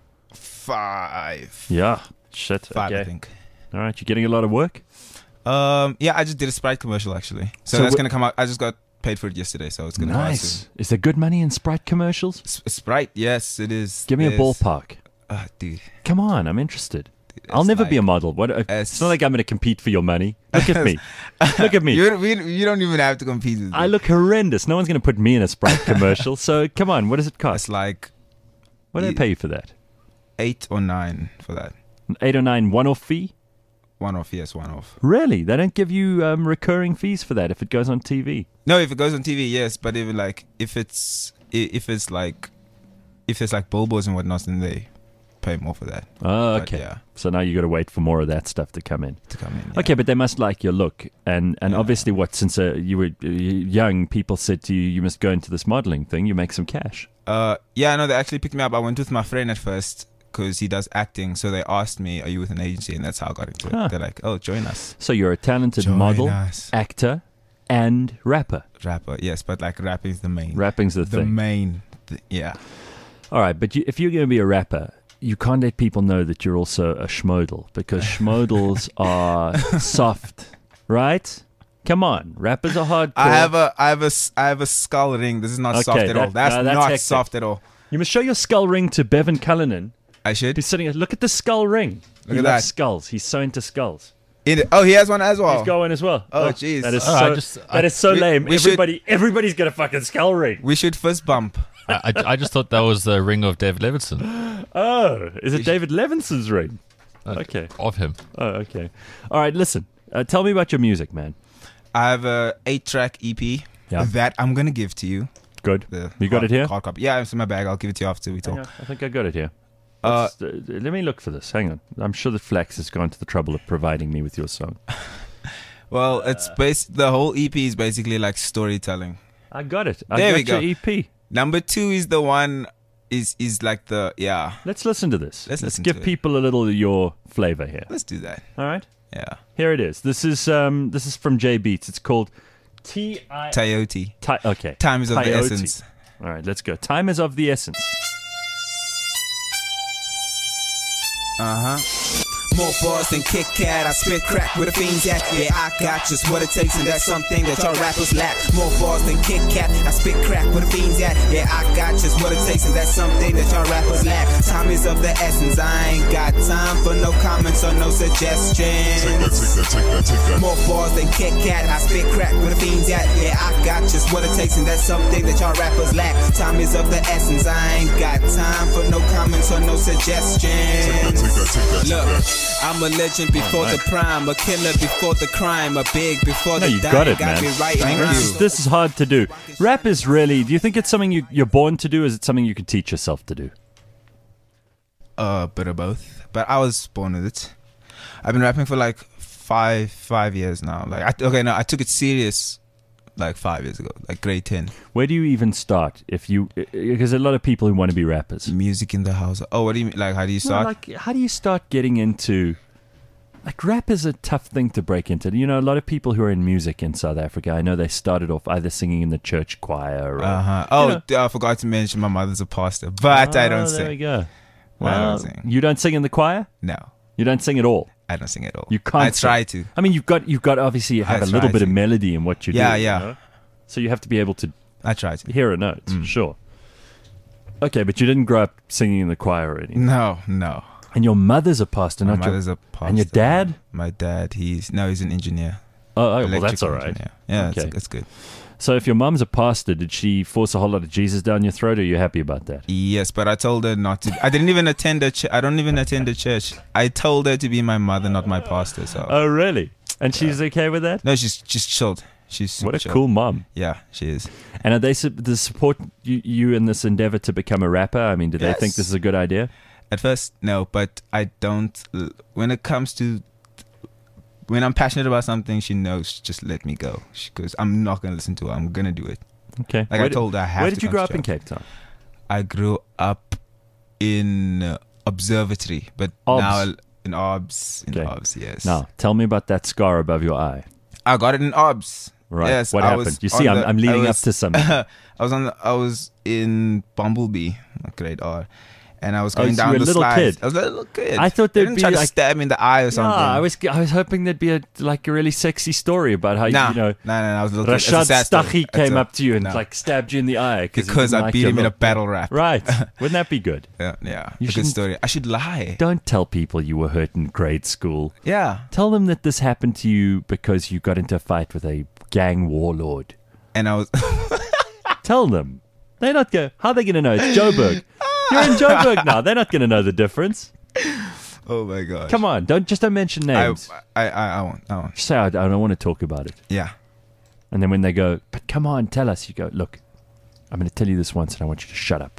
Speaker 9: 5.
Speaker 2: Yeah, shit.
Speaker 9: 5,
Speaker 2: okay.
Speaker 9: I think.
Speaker 2: All right, you're getting a lot of work?
Speaker 9: Yeah, I just did a Sprite commercial actually. So that's gonna come out. I just got paid for it yesterday, so it's gonna come out soon.
Speaker 2: Nice. Is there good money in Sprite commercials?
Speaker 9: Sprite, yes, it is.
Speaker 2: Give me a
Speaker 9: There's-
Speaker 2: ballpark.
Speaker 9: Dude.
Speaker 2: Come on, I'm interested. I'll
Speaker 9: it's
Speaker 2: never be a
Speaker 9: like-
Speaker 2: model. What? It's not like I'm going to compete for your money. Look at me. Look at me.
Speaker 9: You don't even have to compete with me.
Speaker 2: I look horrendous. No one's going to put me in a Sprite commercial. So come on, what does it cost?
Speaker 9: It's like
Speaker 2: What do they pay you for that?
Speaker 9: 8 or 9 for that.
Speaker 2: 8 or 9 one-off fee?
Speaker 9: One off, yes, one off.
Speaker 2: Really? They don't give you recurring fees for that if it goes on TV?
Speaker 9: No, if it goes on TV, yes, but even like if it's like billboards and whatnot, then they pay more for that.
Speaker 2: Oh,
Speaker 9: But,
Speaker 2: okay.
Speaker 9: yeah.
Speaker 2: So now you got to wait for more of that stuff to come in.
Speaker 9: Yeah.
Speaker 2: Okay, but they must like your look, and obviously, since you were young, people said to you, you must go into this modeling thing. You make some cash.
Speaker 9: Yeah, no, they actually picked me up. I went with my friend at first because he does acting, so they asked me, "Are you with an agency?" And that's how I got into it.
Speaker 2: Huh.
Speaker 9: They're like, "Oh, join us."
Speaker 2: So you're a talented
Speaker 9: Join
Speaker 2: model,
Speaker 9: us.
Speaker 2: actor, and rapper.
Speaker 9: Rapper, yes, but like rapping is the main.
Speaker 2: Rapping's the thing.
Speaker 9: main. Yeah.
Speaker 2: All right, but if you're going to be a rapper, you can't let people know that you're also a schmodel because schmodels are soft, right? Come on, rappers are hardcore.
Speaker 9: I have a skull ring. This is not soft at all. That's not
Speaker 2: hectic.
Speaker 9: soft at all.
Speaker 2: You must show your skull ring to Bevan Cullinan.
Speaker 9: I should.
Speaker 2: He's sitting. Look at the skull ring.
Speaker 9: Look
Speaker 2: He
Speaker 9: at
Speaker 2: loves
Speaker 9: that.
Speaker 2: skulls. He's so into skulls.
Speaker 9: He has one as well.
Speaker 2: He's going as well.
Speaker 9: Oh, jeez.
Speaker 2: That is
Speaker 6: Oh,
Speaker 2: so. That is so
Speaker 9: we-
Speaker 2: lame.
Speaker 9: we should-
Speaker 2: Everybody's got a fucking skull ring.
Speaker 9: We should fist bump.
Speaker 6: I just thought that was the ring of Dave Levinson.
Speaker 2: Oh, is it David Levinson's ring? Okay.
Speaker 6: Of him.
Speaker 2: Oh, okay. All right. Listen. Tell me about your music, man.
Speaker 9: I have a 8-track EP
Speaker 2: Yeah.
Speaker 9: that I'm gonna give to you.
Speaker 2: Good.
Speaker 9: The
Speaker 2: You got it here?
Speaker 9: hard copy. Yeah, it's in my bag. I'll give it to you after we talk.
Speaker 2: Hang on, I think I got it here.
Speaker 9: Uh,
Speaker 2: Let me look for this. Hang on. I'm sure that Flax has gone to the trouble of providing me with your song.
Speaker 9: Well, it's the whole EP is basically like storytelling.
Speaker 2: I got it. I
Speaker 9: There
Speaker 2: got
Speaker 9: we go.
Speaker 2: your EP.
Speaker 9: Number 2 is the one is like the
Speaker 2: Let's listen to this.
Speaker 9: Let's listen
Speaker 2: give
Speaker 9: to it.
Speaker 2: people a little of your flavor here.
Speaker 9: Let's do that.
Speaker 2: All right.
Speaker 9: Yeah.
Speaker 2: Here it is. This is from J Beats. It's called T.I.
Speaker 9: Toyota.
Speaker 2: Okay.
Speaker 9: Time is of the
Speaker 2: Coyote.
Speaker 9: essence.
Speaker 2: All right, let's go. Time is of the essence.
Speaker 10: More bars than Kit Kat, I spit crack where the fiends at. Yeah, I got just what it takes, and that's something that y'all rappers lack. More bars than Kit Kat, I spit crack where the fiends at. Yeah, I got just what it takes, and that's something that y'all rappers lack. Time is of the essence, I ain't got time for no comments or no suggestions.
Speaker 11: Take that.
Speaker 10: More bars than Kit Kat, I spit crack where the fiends at. Yeah, I got just what it takes, and that's something that y'all rappers lack. Time is of the essence, I ain't got time for no comments or no suggestions. Look, I'm a legend before the prime, a killer before the crime, a big before
Speaker 2: No,
Speaker 10: the
Speaker 2: you
Speaker 10: dime.
Speaker 2: got it, man.
Speaker 10: me right in rhyme.
Speaker 2: This is hard to do. Rap is really. Do you think it's something you're born to do? Or is it something you can teach yourself to do?
Speaker 9: A bit of both. But I was born with it. I've been rapping for like five years now. Like I took it serious like 5 years ago, like grade 10.
Speaker 2: Where do you even start? Because a lot of people who want to be rappers.
Speaker 9: Music in the house. Oh, what do you mean? Like, how do you start?
Speaker 2: No, like, how do you start getting into? Like, rap is a tough thing to break into. You know, a lot of people who are in music in South Africa, I know they started off either singing in the church choir or.
Speaker 9: Oh, I forgot to mention my mother's a pastor, but I don't sing.
Speaker 2: There we go.
Speaker 9: I
Speaker 2: Well,
Speaker 9: don't sing.
Speaker 2: you don't sing in the choir?
Speaker 9: No,
Speaker 2: You don't sing at all?
Speaker 9: I don't sing at all.
Speaker 2: You can't.
Speaker 9: I try
Speaker 2: sing.
Speaker 9: to.
Speaker 2: I mean, you've got obviously you have
Speaker 9: I
Speaker 2: a little
Speaker 9: try
Speaker 2: bit of
Speaker 9: to.
Speaker 2: melody in what you
Speaker 9: Yeah,
Speaker 2: do.
Speaker 9: yeah.
Speaker 2: You know? So you have to be able to
Speaker 9: I try to.
Speaker 2: hear a note. Sure. Okay, but you didn't grow up singing in the choir or anything.
Speaker 9: No.
Speaker 2: And your mother's a pastor,
Speaker 9: My
Speaker 2: not your.
Speaker 9: mother's a pastor.
Speaker 2: And your dad?
Speaker 9: My dad, he's an engineer.
Speaker 2: Oh, well, that's
Speaker 9: Electrical
Speaker 2: all right.
Speaker 9: engineer. Yeah,
Speaker 2: Okay.
Speaker 9: it's good.
Speaker 2: So if your mum's a pastor, did she force a whole lot of Jesus down your throat? Or are you happy about that?
Speaker 9: Yes, but I told her not to. I didn't even attend a I don't even attend a church. I told her to be my mother, not my pastor. So
Speaker 2: Oh, really? And she's okay with that?
Speaker 9: no, she's just chilled. She's super
Speaker 2: What a
Speaker 9: chill.
Speaker 2: cool mom.
Speaker 9: Yeah, she is.
Speaker 2: And are they the support you in this endeavor to become a rapper? I mean, do they think
Speaker 9: Yes.
Speaker 2: this is a good idea?
Speaker 9: At first, no, but I don't. When it comes to when I'm passionate about something, she knows. Just let me go. She goes, I'm not gonna listen to her. I'm gonna do it.
Speaker 2: Okay.
Speaker 9: Like I told her, I have
Speaker 2: Where
Speaker 9: to
Speaker 2: did you
Speaker 9: come
Speaker 2: grow
Speaker 9: to
Speaker 2: up in
Speaker 9: job.
Speaker 2: Cape Town?
Speaker 9: I grew up in Observatory, but
Speaker 2: Obs.
Speaker 9: now in Obs. In
Speaker 2: Okay.
Speaker 9: Obs, yes.
Speaker 2: Now, tell me about that scar above your eye.
Speaker 9: I got it in Obs.
Speaker 2: Right.
Speaker 9: Yes,
Speaker 2: What
Speaker 9: I
Speaker 2: happened?
Speaker 9: was
Speaker 2: You see,
Speaker 9: on
Speaker 2: I'm
Speaker 9: the-
Speaker 2: leading
Speaker 9: I
Speaker 2: up
Speaker 9: was-
Speaker 2: to something.
Speaker 9: I was in Bumblebee, grade R, and I was
Speaker 2: Oh,
Speaker 9: going
Speaker 2: so
Speaker 9: down
Speaker 2: you were
Speaker 9: the
Speaker 2: a little
Speaker 9: slides.
Speaker 2: kid.
Speaker 9: I was a little kid.
Speaker 2: I thought
Speaker 9: they
Speaker 2: there'd
Speaker 9: didn't
Speaker 2: be
Speaker 9: try to
Speaker 2: like-
Speaker 9: stab me in the eye or something.
Speaker 2: Yeah, I was hoping there'd be a really sexy story about how
Speaker 9: Nah,
Speaker 2: you know
Speaker 9: no, I was a little kid. It's a
Speaker 2: Rashad
Speaker 9: sad story.
Speaker 2: Stachy
Speaker 9: It's
Speaker 2: came
Speaker 9: a-
Speaker 2: up to you and
Speaker 9: no.
Speaker 2: like stabbed you in the eye he
Speaker 9: because
Speaker 2: didn't
Speaker 9: I
Speaker 2: like
Speaker 9: beat
Speaker 2: your
Speaker 9: him in a
Speaker 2: look.
Speaker 9: battle rap.
Speaker 2: Right? Wouldn't that be good?
Speaker 9: Yeah.
Speaker 2: You
Speaker 9: A good
Speaker 2: shouldn't-
Speaker 9: story. I should lie.
Speaker 2: Don't tell people you were hurt in grade school.
Speaker 9: Yeah.
Speaker 2: Tell them that this happened to you because you got into a fight with a gang warlord.
Speaker 9: And I was.
Speaker 2: Tell them. They're not going. How are they going to know? It's Joburg. You're in Joburg now. They're not going to know the difference.
Speaker 9: Oh my god.
Speaker 2: Come on, don't mention names.
Speaker 9: I won't.
Speaker 2: Just say I don't want to talk about it.
Speaker 9: Yeah.
Speaker 2: And then when they go, but come on, tell us. You go, look, I'm going to tell you this once, and I want you to shut up.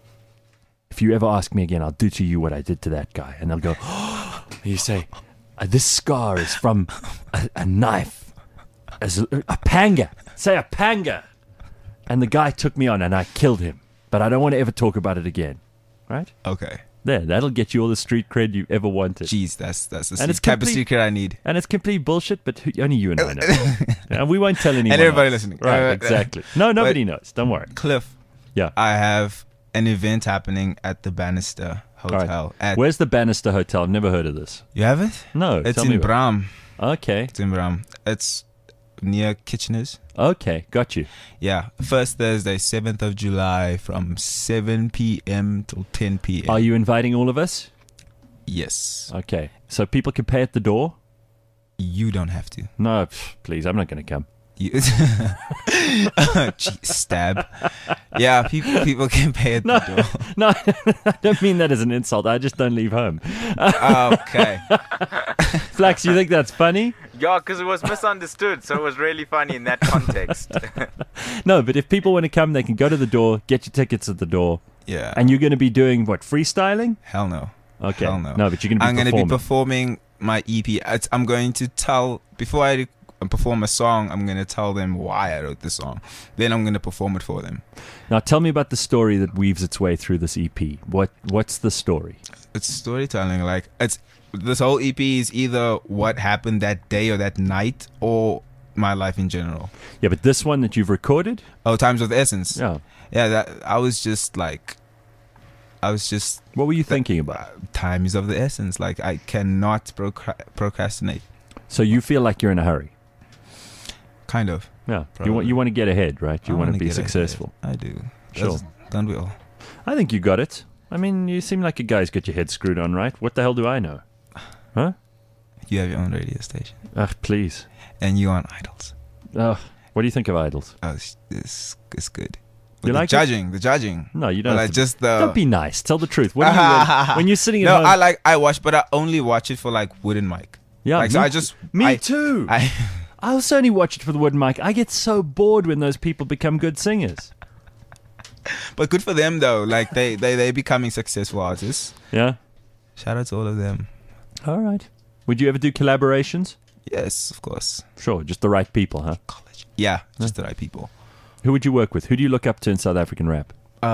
Speaker 2: If you ever ask me again, I'll do to you what I did to that guy. And they'll go, and you say, this scar is from a knife, as a panga. Say a panga. And the guy took me on, and I killed him. But I don't want to ever talk about it again. Right?
Speaker 9: Okay.
Speaker 2: There, that'll get you all the street cred you ever wanted.
Speaker 9: Jeez, that's the
Speaker 2: And it's
Speaker 9: type of
Speaker 2: complete-
Speaker 9: secret I need.
Speaker 2: And it's complete bullshit, but only you and I know. And we won't tell anyone.
Speaker 9: And everybody
Speaker 2: else.
Speaker 9: listening.
Speaker 2: Right, exactly. No, nobody knows. Don't worry.
Speaker 9: Cliff.
Speaker 2: Yeah.
Speaker 9: I have an event happening at the Bannister
Speaker 2: All right.
Speaker 9: Hotel. At,
Speaker 2: Where's the Bannister Hotel? I've never heard of this.
Speaker 9: you haven't?
Speaker 2: No.
Speaker 9: It's
Speaker 2: tell me
Speaker 9: in
Speaker 2: about-
Speaker 9: Bram.
Speaker 2: Okay.
Speaker 9: It's in Bram. It's near Kitchener's.
Speaker 2: Okay. Got you.
Speaker 9: Yeah. First Thursday, 7th of July from 7 p.m. till 10 p.m.
Speaker 2: Are you inviting all of us?
Speaker 9: Yes.
Speaker 2: Okay. So people can pay at the door?
Speaker 9: You don't have to.
Speaker 2: No, please. I'm not going to come.
Speaker 9: You Gee, stab. Yeah, people can pay at the door.
Speaker 2: No, I don't mean that as an insult. I just don't leave home.
Speaker 9: Okay.
Speaker 2: Flax, you think that's funny?
Speaker 1: Yeah, because it was misunderstood, so it was really funny in that context.
Speaker 2: No, but if people want to come, they can go to the door, get your tickets at the door.
Speaker 9: Yeah.
Speaker 2: And you're going to be doing what, freestyling?
Speaker 9: Hell no.
Speaker 2: Okay.
Speaker 9: Hell no.
Speaker 2: No, but you're going to be
Speaker 9: I'm going to be
Speaker 2: performing.
Speaker 9: performing my EP. I'm going to tell, before I perform a song, I'm going to tell them why I wrote the song. Then I'm going to perform it for them.
Speaker 2: Now, tell me about the story that weaves its way through this EP. What's the story?
Speaker 9: It's storytelling. Like, this whole EP is either what happened that day or that night or my life in general.
Speaker 2: Yeah, but this one that you've recorded?
Speaker 9: Oh, Times of the Essence.
Speaker 2: Yeah.
Speaker 9: Yeah, I was just.
Speaker 2: What were you thinking about?
Speaker 9: Time is of the essence. Like, I cannot procrastinate.
Speaker 2: So you feel like you're in a hurry?
Speaker 9: Kind of.
Speaker 2: Yeah.
Speaker 9: Probably.
Speaker 2: You want to get ahead, right? You
Speaker 9: I
Speaker 2: want to
Speaker 9: wanna
Speaker 2: be
Speaker 9: get
Speaker 2: successful.
Speaker 9: ahead. I do.
Speaker 2: Sure.
Speaker 9: Don't we all?
Speaker 2: I think you got it. I mean, you seem like a guy's got your head screwed on, right? What the hell do I know? Huh?
Speaker 9: You have your own radio station.
Speaker 2: Ugh, please.
Speaker 9: And you on Idols.
Speaker 2: Ugh. What do you think of Idols?
Speaker 9: Oh, it's good.
Speaker 2: You like it?
Speaker 9: the judging.
Speaker 2: No, you don't.
Speaker 9: Well,
Speaker 2: have
Speaker 9: like
Speaker 2: to-
Speaker 9: just the.
Speaker 2: Don't be nice. Tell the truth. When, when you're sitting at
Speaker 9: No,
Speaker 2: home.
Speaker 9: I watch, but I only watch it for like wooden mic.
Speaker 2: Yeah,
Speaker 9: Like, so I just.
Speaker 2: Me too.
Speaker 9: I
Speaker 2: also only watch it for the wooden mic. I get so bored when those people become good singers.
Speaker 9: But good for them though. Like they becoming successful artists.
Speaker 2: Yeah.
Speaker 9: Shout out to all of them.
Speaker 2: All right. Would you ever do collaborations?
Speaker 9: Yes, of course.
Speaker 2: Sure, just the right people, huh?
Speaker 9: College. Yeah, just the right people.
Speaker 2: Who would you work with? Who do you look up to in South African rap?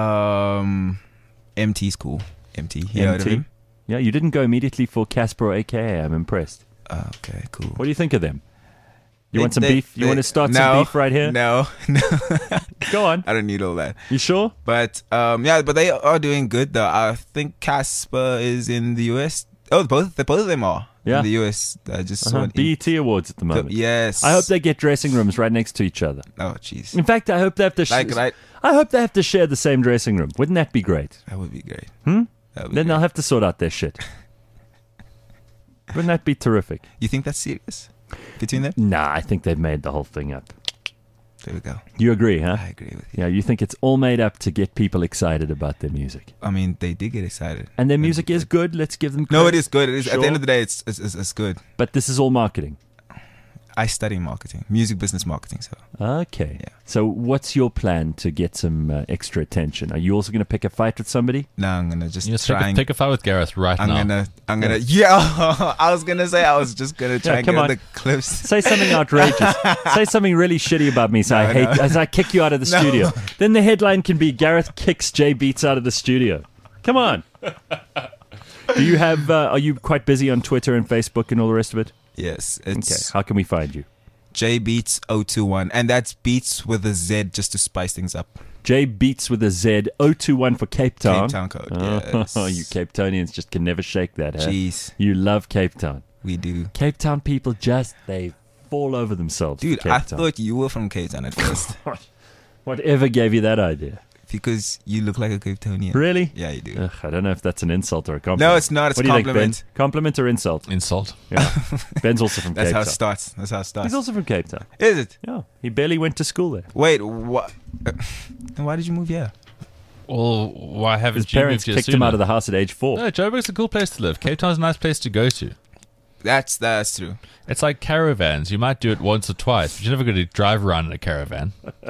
Speaker 9: MT's cool. MT. You heard of him?
Speaker 2: Yeah, you didn't go immediately for Casper or AKA. I'm impressed.
Speaker 9: Okay, cool.
Speaker 2: What do you think of them? You want some beef? You want to start some beef right here?
Speaker 9: No.
Speaker 2: Go on.
Speaker 9: I don't need all that.
Speaker 2: You sure?
Speaker 9: But yeah, but they are doing good though. I think Casper is in the US. Oh, both of them are
Speaker 2: Yeah.
Speaker 9: in the US. I just saw an
Speaker 2: BET Awards at the moment.
Speaker 9: Yes.
Speaker 2: I hope they get dressing rooms right next to each other.
Speaker 9: Oh, jeez.
Speaker 2: In fact, I hope they have to.
Speaker 9: Right.
Speaker 2: I hope they have to share the same dressing room. Wouldn't that be great?
Speaker 9: That would be great.
Speaker 2: Then
Speaker 9: That would be
Speaker 2: they'll
Speaker 9: great.
Speaker 2: have to sort out their shit. Wouldn't that be terrific?
Speaker 9: You think that's serious between them?
Speaker 2: Nah, I think they've made the whole thing up.
Speaker 9: There we go.
Speaker 2: You agree, huh?
Speaker 9: I agree with you.
Speaker 2: Yeah, you think it's all made up to get people excited about their music.
Speaker 9: I mean, they did get excited.
Speaker 2: And their music is good. Let's give them credit.
Speaker 9: No, it is good. It is, At
Speaker 2: Sure.
Speaker 9: the end of the day, it's good.
Speaker 2: But this is all marketing.
Speaker 9: I study marketing, music business marketing. So
Speaker 2: Okay.
Speaker 9: Yeah.
Speaker 2: So what's your plan to get some extra attention? Are you also going to pick a fight with somebody?
Speaker 9: now I'm gonna just
Speaker 6: You
Speaker 9: try and
Speaker 6: pick a fight with Gareth right
Speaker 9: I'm
Speaker 6: now.
Speaker 9: gonna yeah. I was gonna say I was just gonna try and
Speaker 2: come
Speaker 9: get
Speaker 2: on.
Speaker 9: the clips.
Speaker 2: Say something outrageous. Say something really shitty about me. So as I kick you out of the studio. Then the headline can be Gareth kicks Jay Beats out of the studio. Come on. Do you have? Are you quite busy on Twitter and Facebook and all the rest of it?
Speaker 9: Yes,
Speaker 2: Okay.
Speaker 9: it's
Speaker 2: How can we find you?
Speaker 9: JBeats 021, and that's Beats with a Z just to spice things up.
Speaker 2: J Beats with a Z 021 for Cape Town.
Speaker 9: Cape Town code.
Speaker 2: Oh,
Speaker 9: Yes.
Speaker 2: you Cape Townians just can never shake that. Huh?
Speaker 9: Jeez,
Speaker 2: You love Cape Town.
Speaker 9: we do.
Speaker 2: Cape Town people they fall over themselves. for
Speaker 9: Dude,
Speaker 2: Cape
Speaker 9: I
Speaker 2: Town.
Speaker 9: thought you were from Cape Town at first
Speaker 2: Whatever gave you that idea?
Speaker 9: because you look like a Cape Townian.
Speaker 2: Really?
Speaker 9: Yeah, you do.
Speaker 2: Ugh, I don't know if that's an insult or a compliment.
Speaker 9: No, it's not. It's
Speaker 2: what
Speaker 9: a
Speaker 2: do you think,
Speaker 9: compliment.
Speaker 2: Ben? Compliment or insult?
Speaker 6: Insult.
Speaker 2: Yeah. Ben's also from
Speaker 9: That's
Speaker 2: Cape
Speaker 9: how it
Speaker 2: Town.
Speaker 9: starts. That's how it starts.
Speaker 2: He's also from Cape Town.
Speaker 9: Is it?
Speaker 2: Yeah. He barely went to school there.
Speaker 9: Wait, what? Then why did you move here?
Speaker 6: Well, why haven't
Speaker 2: His
Speaker 6: you
Speaker 2: parents
Speaker 6: moved here
Speaker 2: kicked him
Speaker 6: sooner?
Speaker 2: out of the house at age 4.
Speaker 6: No, Joburg's a cool place to live. Cape Town's a nice place to go to.
Speaker 9: That's true.
Speaker 6: It's like caravans. You might do it once or twice, but you're never going to drive around in a caravan.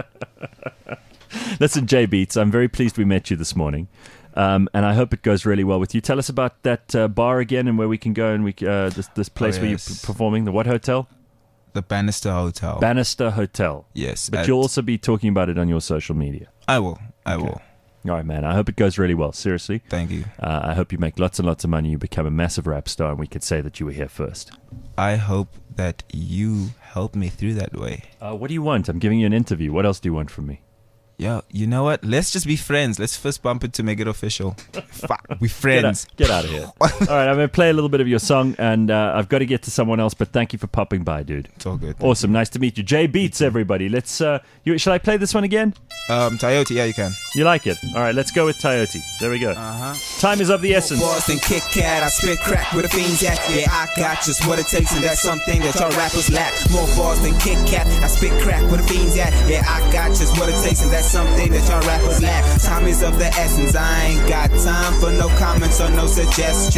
Speaker 2: Listen, Jay Beats, I'm very pleased we met you this morning. And I hope it goes really well with you. Tell us about that bar again and where we can go and this place where
Speaker 9: yes.
Speaker 2: you're performing. The what hotel?
Speaker 9: The Bannister Hotel.
Speaker 2: Bannister Hotel.
Speaker 9: Yes.
Speaker 2: But you'll also be talking about it on your social media.
Speaker 9: I will. I will.
Speaker 2: All right, man. I hope it goes really well. Seriously.
Speaker 9: Thank you.
Speaker 2: I hope you make lots and lots of money. You become a massive rap star, and we could say that you were here first.
Speaker 9: I hope that you help me through that way.
Speaker 2: What do you want? I'm giving you an interview. What else do you want from me?
Speaker 9: Yo, you know what? Let's just be friends. Let's first bump it to make it official. Fuck, we friends.
Speaker 2: Get out of here. All right, I'm going to play a little bit of your song, and I've got to get to someone else, but thank you for popping by, dude.
Speaker 9: It's all good.
Speaker 2: Awesome. Nice to meet you. Jay Beats, everybody. Let's. Shall I play this one again?
Speaker 9: Toyota, yeah, you can.
Speaker 2: You like it? All right, let's go with Toyota. There we go. Time is of the essence.
Speaker 10: Boston Kit Kat, I spit crack with the fiends at. Yeah, I got just what it takes, and that's something that y'all rappers lack. More bars than Kit Kat, I spit crack with the fiends at. Yeah, I got just what it takes, and that's something that y'all rappers lack. Time is of the essence, I ain't got time for no comments or no suggestions.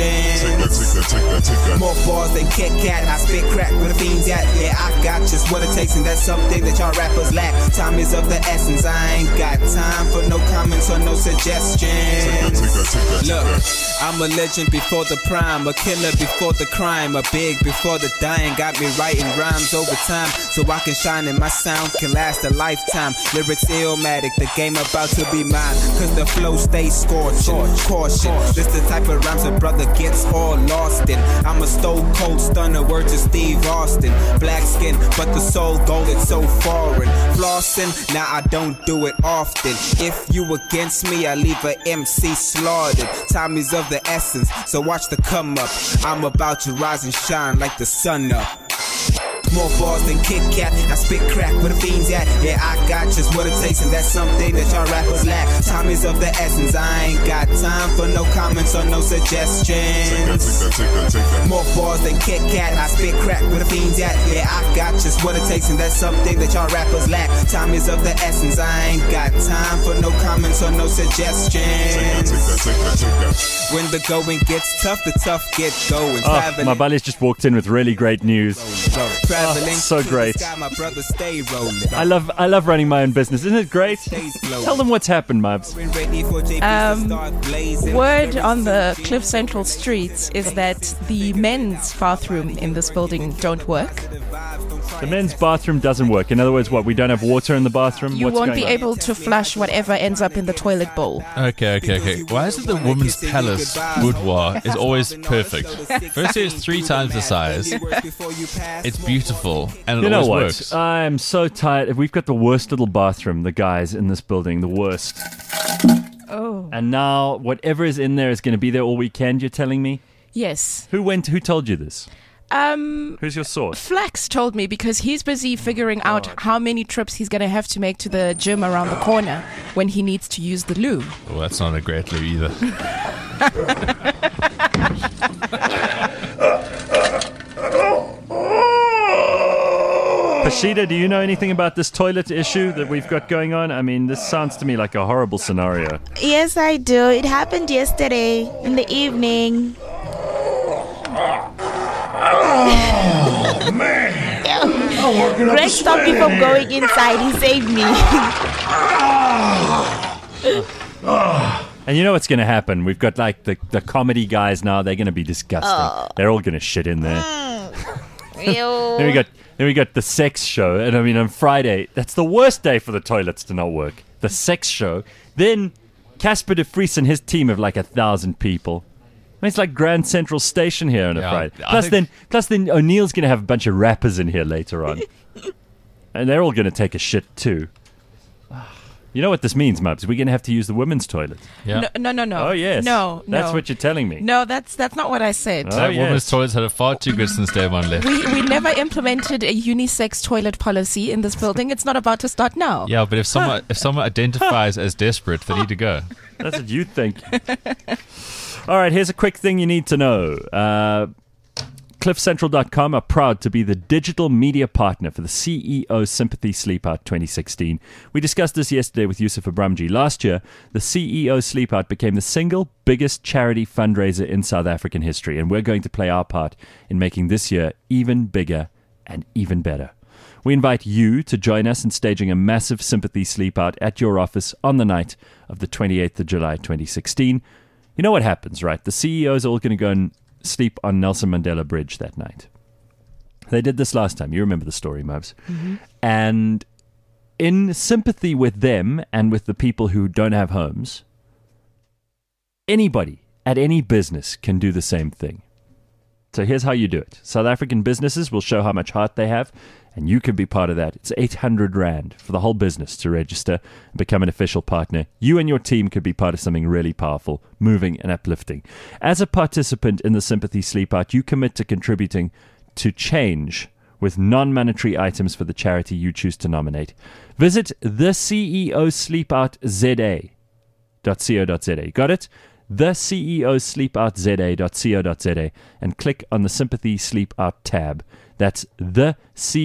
Speaker 11: Take that.
Speaker 10: More bars than Kit Kat, I spit crack with the fiends at. Yeah, I got just what it takes, and that's something that y'all rappers lack. Time is of the essence, I ain't got time for no comments or no suggestions. Look, I'm a legend before the prime, a killer before the crime, a big before the dying. Got me writing rhymes over time, so I can shine and my sound can last a lifetime. Lyrics illmatic, the game about to be mine, cause the flow stays scorching. Caution, this the type of rhymes a brother gets all lost in. I'm a stone cold stunner, word to Steve Austin. Black skin, but the soul gold, it's so foreign. Flossing, now I don't do it often. If you against me, I leave a MC slaughtered. Time is of the essence, so watch the come up. I'm about to rise and shine like the sun up. More bars than Kit Kat, I spit crack where the fiends at. Yeah, I got just what it takes, and that's something that y'all rappers lack. Time is of the essence, I ain't got time for no comments or no suggestions.
Speaker 11: Take that.
Speaker 10: More bars than Kit Kat, I spit crack where the fiends at. Yeah, I got just what it takes, and that's something that y'all rappers lack. Time is of the essence, I ain't got time for no comments or no suggestions.
Speaker 11: Take that.
Speaker 10: When the going gets tough, the tough get going.
Speaker 2: Oh, my buddy's just walked in with really great news.
Speaker 10: Traveling
Speaker 2: so
Speaker 10: to
Speaker 2: great.
Speaker 10: the sky, my brother stay rolling.
Speaker 2: I love running my own business. Isn't it great? Tell them what's happened, Mubs.
Speaker 3: Word on the Cliff Central streets is that the men's bathroom in this building don't work.
Speaker 2: The men's bathroom doesn't work. In other words, what? We don't have water in the bathroom?
Speaker 3: You
Speaker 2: What's
Speaker 3: won't
Speaker 2: going
Speaker 3: be
Speaker 2: on?
Speaker 3: able to flush whatever ends up in the toilet bowl.
Speaker 6: Okay. Why is it the woman's palace boudoir is always perfect? Firstly, it's 3 times the size. It's beautiful, and it
Speaker 2: You know
Speaker 6: always
Speaker 2: what?
Speaker 6: works.
Speaker 2: I'm so tired. We've got the worst little bathroom, the guys in this building, the worst.
Speaker 3: Oh.
Speaker 2: And now whatever is in there is going to be there all weekend, you're telling me?
Speaker 3: Yes.
Speaker 2: Who told you this? Who's your source?
Speaker 3: Flax told me because he's busy figuring out how many trips he's going to have to make to the gym around the corner when he needs to use the loo.
Speaker 6: Well, that's not a great loo either.
Speaker 2: Pashida, do you know anything about this toilet issue that we've got going on? I mean, this sounds to me like a horrible scenario.
Speaker 12: Yes, I do. It happened yesterday in the evening.
Speaker 11: Oh, man.
Speaker 12: Greg stopped me from going inside. He saved me.
Speaker 2: And you know what's going to happen? We've got like the comedy guys now. They're going to be disgusting. They're all going to shit in there. Then we got the sex show. And I mean, on Friday, that's the worst day for the toilets to not work. The sex show. Then Casper de Vries and his team of like 1,000 people. I mean, it's like Grand Central Station here on a Friday. Plus then O'Neill's going to have a bunch of rappers in here later on. And they're all going to take a shit too. You know what this means, Mubs? We're going to have to use the women's toilet.
Speaker 6: Yeah.
Speaker 3: No.
Speaker 2: Oh, yes.
Speaker 3: No.
Speaker 2: That's what you're telling me.
Speaker 3: No, that's not what I said.
Speaker 2: Oh,
Speaker 6: That
Speaker 2: yes.
Speaker 6: women's toilets had it far too good since day one left.
Speaker 3: We never implemented a unisex toilet policy in this building. It's not about to start now.
Speaker 6: Yeah, but if someone identifies as desperate, they need to go.
Speaker 2: That's what you think. All right, here's a quick thing you need to know. CliffCentral.com are proud to be the digital media partner for the CEO Sympathy Sleep Out 2016. We discussed this yesterday with Yusuf Abramji. Last year, the CEO Sleep Out became the single biggest charity fundraiser in South African history, and we're going to play our part in making this year even bigger and even better. We invite you to join us in staging a massive Sympathy Sleep Out at your office on the night of the 28th of July 2016. You know what happens, right? The CEOs are all going to go and sleep on Nelson Mandela Bridge that night. They did this last time. You remember the story, Mubs. Mm-hmm. And in sympathy with them and with the people who don't have homes, anybody at any business can do the same thing. So here's how you do it. South African businesses will show how much heart they have, and you can be part of that. It's 800 Rand for the whole business to register and become an official partner. You and your team could be part of something really powerful, moving and uplifting. As a participant in the Sympathy Sleep Out, you commit to contributing to change with non-monetary items for the charity you choose to nominate. Visit theceosleepoutza.co.za. Got it? theceosleepoutza.co.za and click on the Sympathy Sleep Out tab. That's the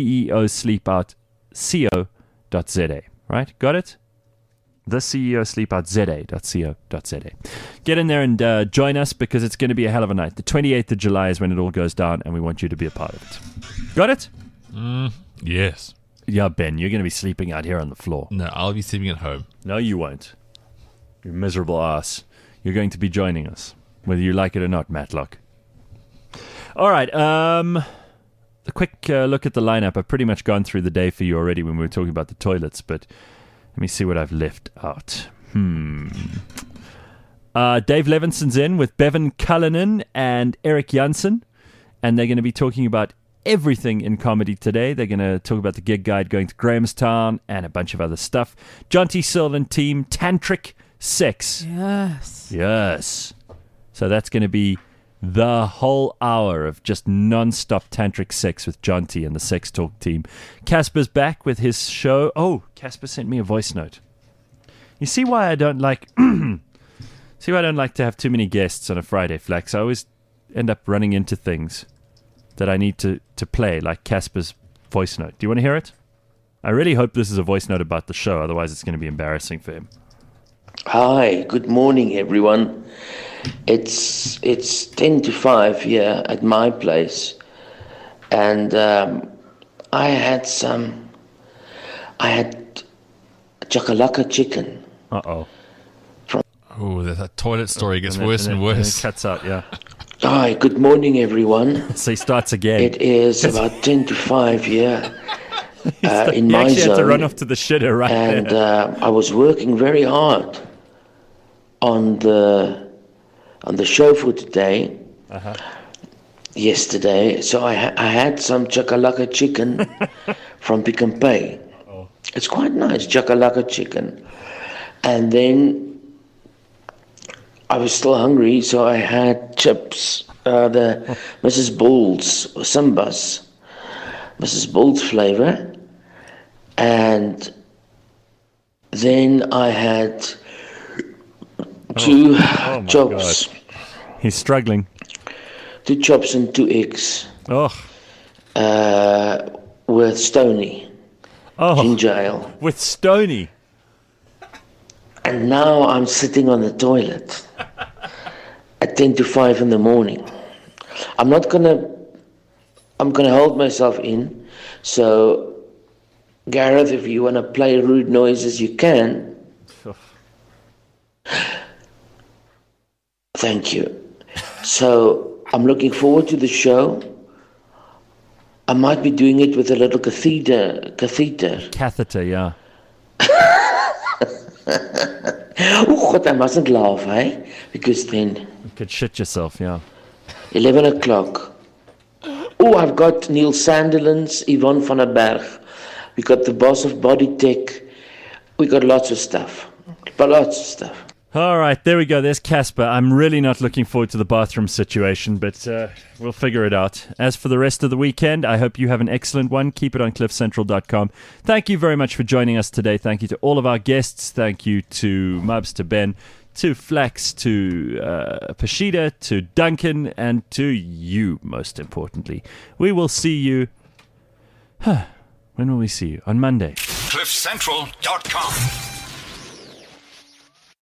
Speaker 2: ceosleepout.co.za. Right? Got it? The ceosleepoutza.co.za. Get in there and join us because it's going to be a hell of a night. The 28th of July is when it all goes down, and we want you to be a part of it. Got it?
Speaker 6: Yes.
Speaker 2: Yeah, Ben, you're going to be sleeping out here on the floor.
Speaker 6: No, I'll be sleeping at home.
Speaker 2: No, you won't. You miserable ass. You're going to be joining us, whether you like it or not, Matlock. All right. A quick look at the lineup. I've pretty much gone through the day for you already when we were talking about the toilets, but let me see what I've left out. Dave Levinson's in with Bevan Cullinan and Eric Janssen, and they're going to be talking about everything in comedy today. They're going to talk about the gig guide going to Grahamstown and a bunch of other stuff. Jonty Searle and team, Tantric Sex. Yes. So that's going to be the whole hour of just non-stop tantric sex with Jonty and the Sex Talk team. Casper's back with his show. Oh, Casper sent me a voice note. You see why I don't like to have too many guests on a Friday, Flax? I always end up running into things that I need to play, like Casper's voice note. Do you want to hear it? I really hope this is a voice note about the show, otherwise it's going to be embarrassing for him.
Speaker 13: Hi, good morning, everyone. It's 10 to 5 here at my place, and I had chakalaka chicken.
Speaker 2: Uh-oh.
Speaker 6: Oh, that toilet story gets worse and worse.
Speaker 2: It cuts out, yeah.
Speaker 13: Hi, good morning, everyone.
Speaker 2: So he starts again.
Speaker 13: It is about 10 to 5 here in
Speaker 2: you
Speaker 13: my
Speaker 2: actually
Speaker 13: zone.
Speaker 2: had to run off to the shitter right
Speaker 13: and
Speaker 2: there.
Speaker 13: I was working very hard on the show for today. Yesterday, so I had some chakalaka chicken from Pick n Pay. It's quite nice, chakalaka chicken. And then I was still hungry, so I had chips, the Mrs. Bull's Simbas, Mrs. Bull's flavor. And then I had two chops.
Speaker 2: God. He's struggling.
Speaker 13: 2 chops and 2 eggs. With Stony. Ginger ale.
Speaker 2: With Stony.
Speaker 13: And now I'm sitting on the toilet at 10 to 5 in the morning. I'm not gonna I'm going to hold myself in. So, Gareth, if you want to play rude noises, you can. Thank you. So, I'm looking forward to the show. I might be doing it with a little catheter.
Speaker 2: Catheter, yeah.
Speaker 13: Oh, God, I mustn't laugh, eh? Because then...
Speaker 2: You could shit yourself, yeah.
Speaker 13: 11 o'clock. Oh, I've got Neil Sandilands, Yvonne van der Berg. We got the boss of Body Tech. We got lots of stuff. Lots of stuff.
Speaker 2: All right, there we go. There's Casper. I'm really not looking forward to the bathroom situation, but we'll figure it out. As for the rest of the weekend, I hope you have an excellent one. Keep it on cliffcentral.com. Thank you very much for joining us today. Thank you to all of our guests. Thank you to Mubs, to Ben, to Flax, to Pashida, to Duncan, and to you, most importantly. We will see you... When will we see you? On Monday.
Speaker 14: cliffcentral.com